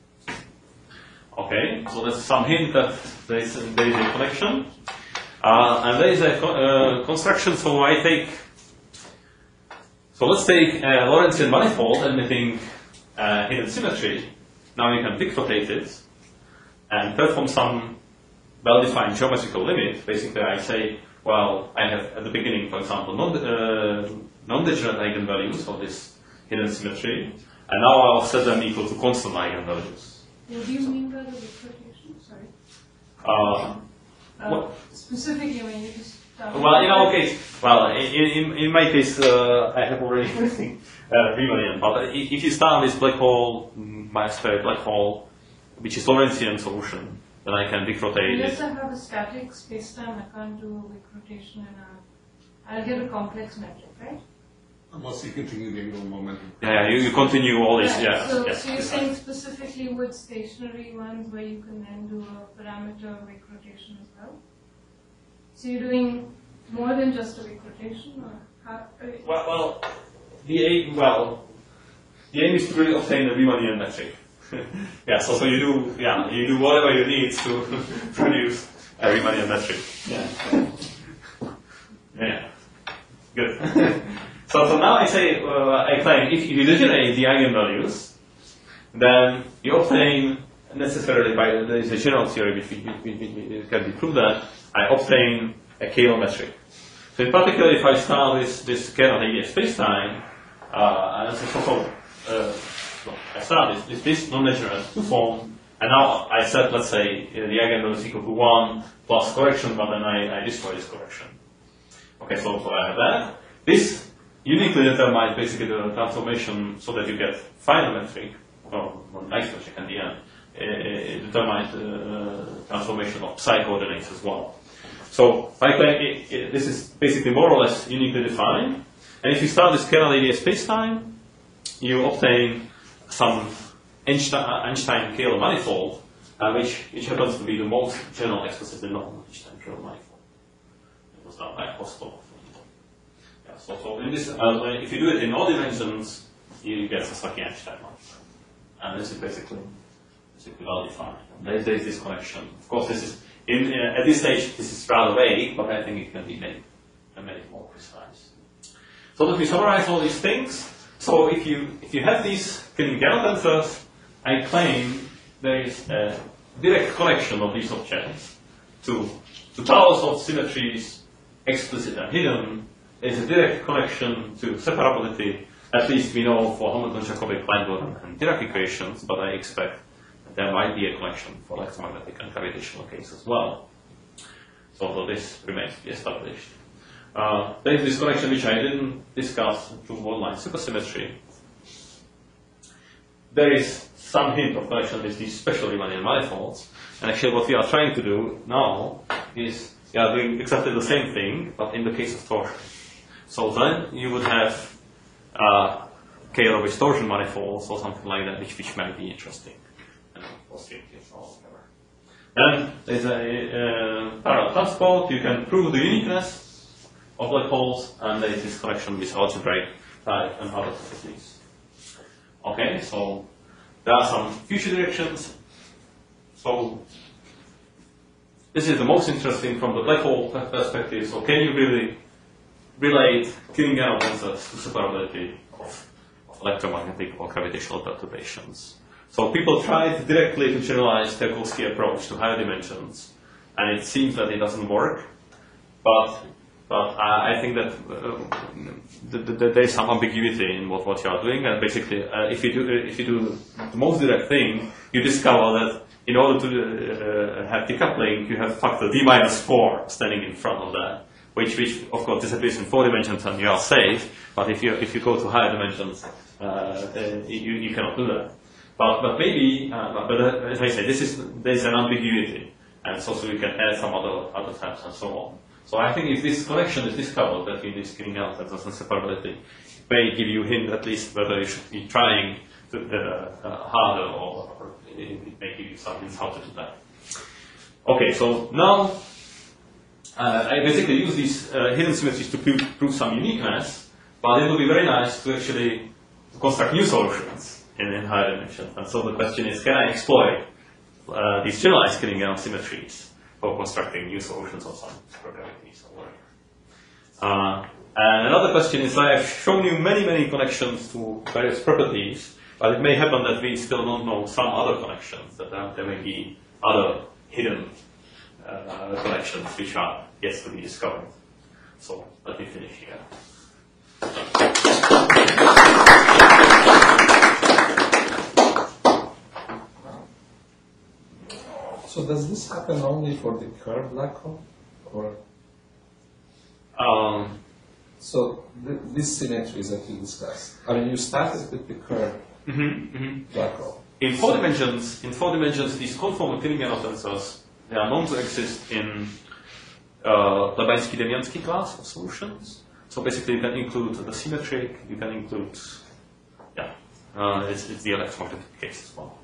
Okay, so that's some hint that there is a, there is a connection. Uh, and there is a co uh, construction, so I take, so let's take a Lorentzian manifold admitting uh, hidden symmetry. Now you can dictate it and perform some well-defined geometrical limit. Basically, I say, well, I have at the beginning, for example, non uh, non-degenerate eigenvalues of this hidden symmetry, and now I'll set them equal to constant eigenvalues.
What do you mean by the bifurcation? Sorry.
Uh,
Uh,
What?
specifically, when you just. Uh,
Well, in our case, well, in, in, in my case, uh, I have already everything uh, Riemannian, but if you start with black hole, my spheric black hole, which is Lorentzian solution, then I can bifrotate
Unless
it.
I have a static spacetime, I can't do a bifurcation in a. I'll get a complex metric, right?
Unless you continue the angular momentum.
Yeah, yeah, you, you continue all this,
Right,
yes,
so,
yes.
so you're
yes.
saying specifically with stationary ones where you can then do a parameter Wick rotation as well? So you're doing more than just a Wick rotation, or how? uh,
Well, well, the aim, well, the aim is to really obtain the Riemannian metric. Yeah, so, so you do, yeah, you do whatever you need to produce a Riemannian metric. Yeah. Yeah. Good. So, so now I say, uh, I claim if you degenerate the eigenvalues, then you obtain necessarily by there is a general theory which, which, which, which, which can be proved that I obtain a Kähler metric. So in particular, if I start with this Kähler radius spacetime, uh, and so, so, uh, so I start with, with this non-degenerate two form, and now I set, let's say, uh, the eigenvalue is equal to one plus correction, but then I, I destroy this correction. Okay, so, so I have that. This uniquely determines basically the transformation so that you get final metric, or one nice metric at the end. It determines the uh, transformation of psi coordinates as well. So I claim it, it, this is basically more or less uniquely defined. And if you start with Kähler radius spacetime, you obtain some Einstein-Kähler manifold, uh, which, which happens to be the most general explicitly known Einstein-Kähler manifold. It was done by Kostov. Yeah, so, so in this, uh, if you do it in all dimensions, you get a Saki-Einstein manifold. And this is basically well defined. There is this connection. Of course, this is in uh, at this stage this is rather vague, but I think it can be made and made more precise. So let me summarize all these things. So if you if you have these Killing-Gauss tensors, I claim there is a direct connection of these objects to to towers of symmetries, explicit and hidden. There is a direct connection to separability. At least we know for Hamilton-Jacobi Klein-Gordon and Dirac equations, but I expect there might be a connection for electromagnetic and gravitational case as well. So, so this remains to be established. Uh, there is this connection which I didn't discuss through one-line supersymmetry. There is some hint of connection with these special Riemannian manifolds. And actually what we are trying to do now is we are doing exactly the same thing, but in the case of torsion. So then you would have uh, Kähler with torsion manifolds or something like that, which, which might be interesting. Then there's a uh, parallel transport. You can prove the uniqueness of black holes, and there is this connection with algebraic type and other properties. Okay, so there are some future directions. So this is the most interesting from the black hole perspective. So can you really relate Killing-Gauss tensors to separability of, of electromagnetic or gravitational perturbations? So people tried directly to generalize Tarkovsky approach to higher dimensions, and it seems that it doesn't work. But but I, I think that uh, the, the, there is some ambiguity in what, what you are doing, and basically, uh, if you do if you do the most direct thing, you discover that in order to uh, have decoupling, you have factor d minus four standing in front of that, which which of course disappears in four dimensions, and you are safe. But if you if you go to higher dimensions, uh, uh, you you cannot do that. But, but maybe, uh, but uh, as I say, this is there is an ambiguity, and so, so you can add some other other types and so on. So I think if this connection is discovered between this Killing-Gauss tensors and separability, it may give you a hint at least whether you should be trying the, the, uh, harder, or, or it, it may give you some hints how to do that. Okay, so now uh, I basically use these uh, hidden symmetries to prove, prove some uniqueness, but it would be very nice to actually construct new solutions in, in higher dimensions. And so the question is, can I exploit uh, these generalized Killingham symmetries for constructing new solutions of some supergravities or whatever? Uh, and another question is, I have shown you many, many connections to various properties, but it may happen that we still don't know some other connections, that there, there may be other hidden uh, connections which are yet to be discovered. So let me finish here.
So does this happen only for the Kerr black hole, or
Um,
so th these symmetries that you discussed? I mean, you started with the Kerr
mhm, mhm.
black hole.
In four dimensions, in four dimensions, these conformal Killingham tensors, they are known to exist in uh, Lebensky-Demiansky class of solutions. So basically, you can include the symmetric, you can include, yeah, uh, it's, it's the electromagnetic case as well.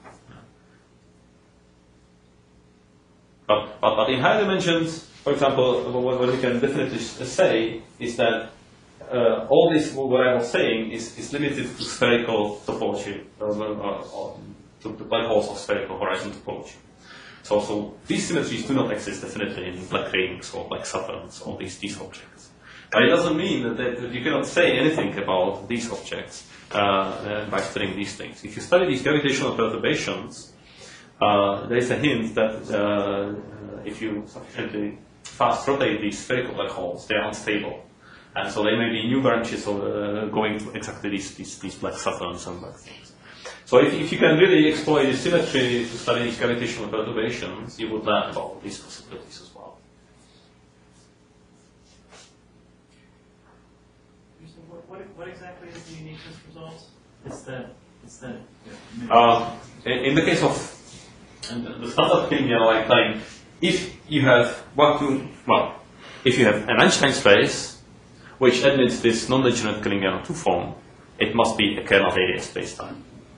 But, but, but in higher dimensions, for example, what, what we can definitely say is that uh, all this, what I was saying, is, is limited to spherical topology, uh, uh, to the black holes of spherical horizon topology. So, so these symmetries do not exist definitely in black rings or black Saturns or these, these objects. But it doesn't mean that, that you cannot say anything about these objects uh, uh, by studying these things. If you study these gravitational perturbations, uh, there is a hint that uh, if you sufficiently fast rotate these spherical black holes, they are unstable. And so there may be new branches of, uh, going to exactly these, these, these black Saturns and black things. So if, if you can really exploit the symmetry to study these gravitational perturbations, you would learn about these possibilities as well.
What, what, what exactly is the uniqueness result? It's that, it's that.
Uh, in, in the case of and the standard Killingham like claim, if you have one, two, well, if you have an Einstein space which admits this non-degenerate Killingham two form, it must be a kernel radius spacetime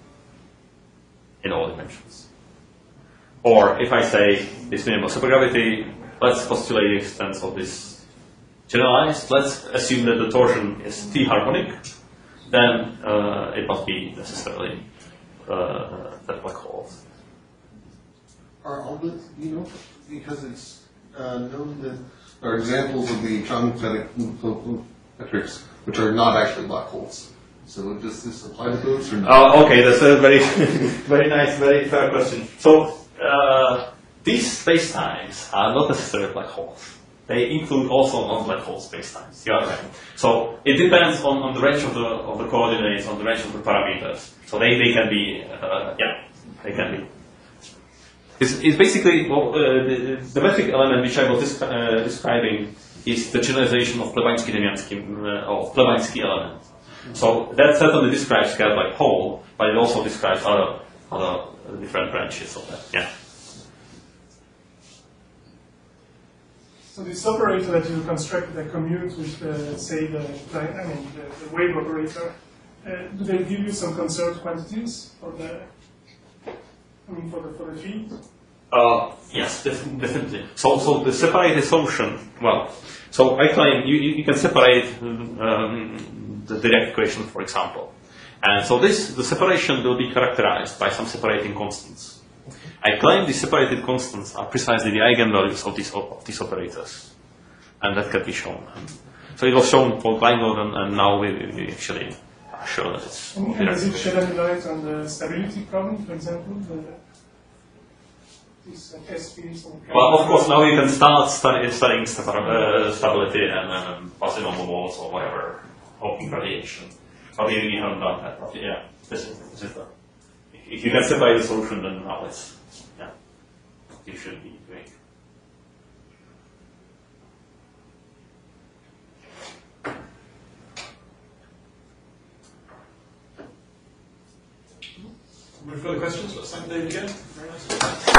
in all dimensions. Or if I say this minimal supergravity, let's postulate the extents of this generalized, let's assume that the torsion is T harmonic, then uh, it must be necessarily uh, that black holes.
Are all the, you know, because it's uh, known that there are examples of the Chang-Zedek metrics which are not actually black holes. So does this apply to those or not?
Oh, okay, that's a very, very nice, very fair question. So uh, these spacetimes are not necessarily black holes. They include also non-black hole spacetimes. You are right. So it depends on, on the range of the of the coordinates, on the range of the parameters. So they, they can be, uh, yeah, they can be. It's, it's basically, well, uh, the, the metric element which I was descri uh, describing is the generalization of Plebansky-Demiansky, uh, of Plebansky element. So that certainly describes Kerr black hole, but it also describes other, other different branches of that, yeah.
So this operator that you constructed that commute with, uh, say, the, I mean, the, the wave operator, uh, do they give you some conserved quantities for the, I mean, for the for the field?
Uh, yes, def definitely. So, so the separated solution. Well, so I claim you you can separate um, the direct equation, for example, and so this the separation will be characterized by some separating constants. I claim the separated constants are precisely the eigenvalues of these of these operators, and that can be shown. So it was shown for Kleingeld, and, and now we, we actually are sure that it's.
And, and does it shed any light on the stability problem, for example? The, these uh, test fields.
Well, of course, now you can start study, studying uh, stability and um, Poisson walls or whatever, Hawking radiation. But we really haven't done that. But yeah, this is, this is the. If you can separate the solution, then now it's, yeah, you should be doing.
Any further questions? Let's thank David again. Very nice.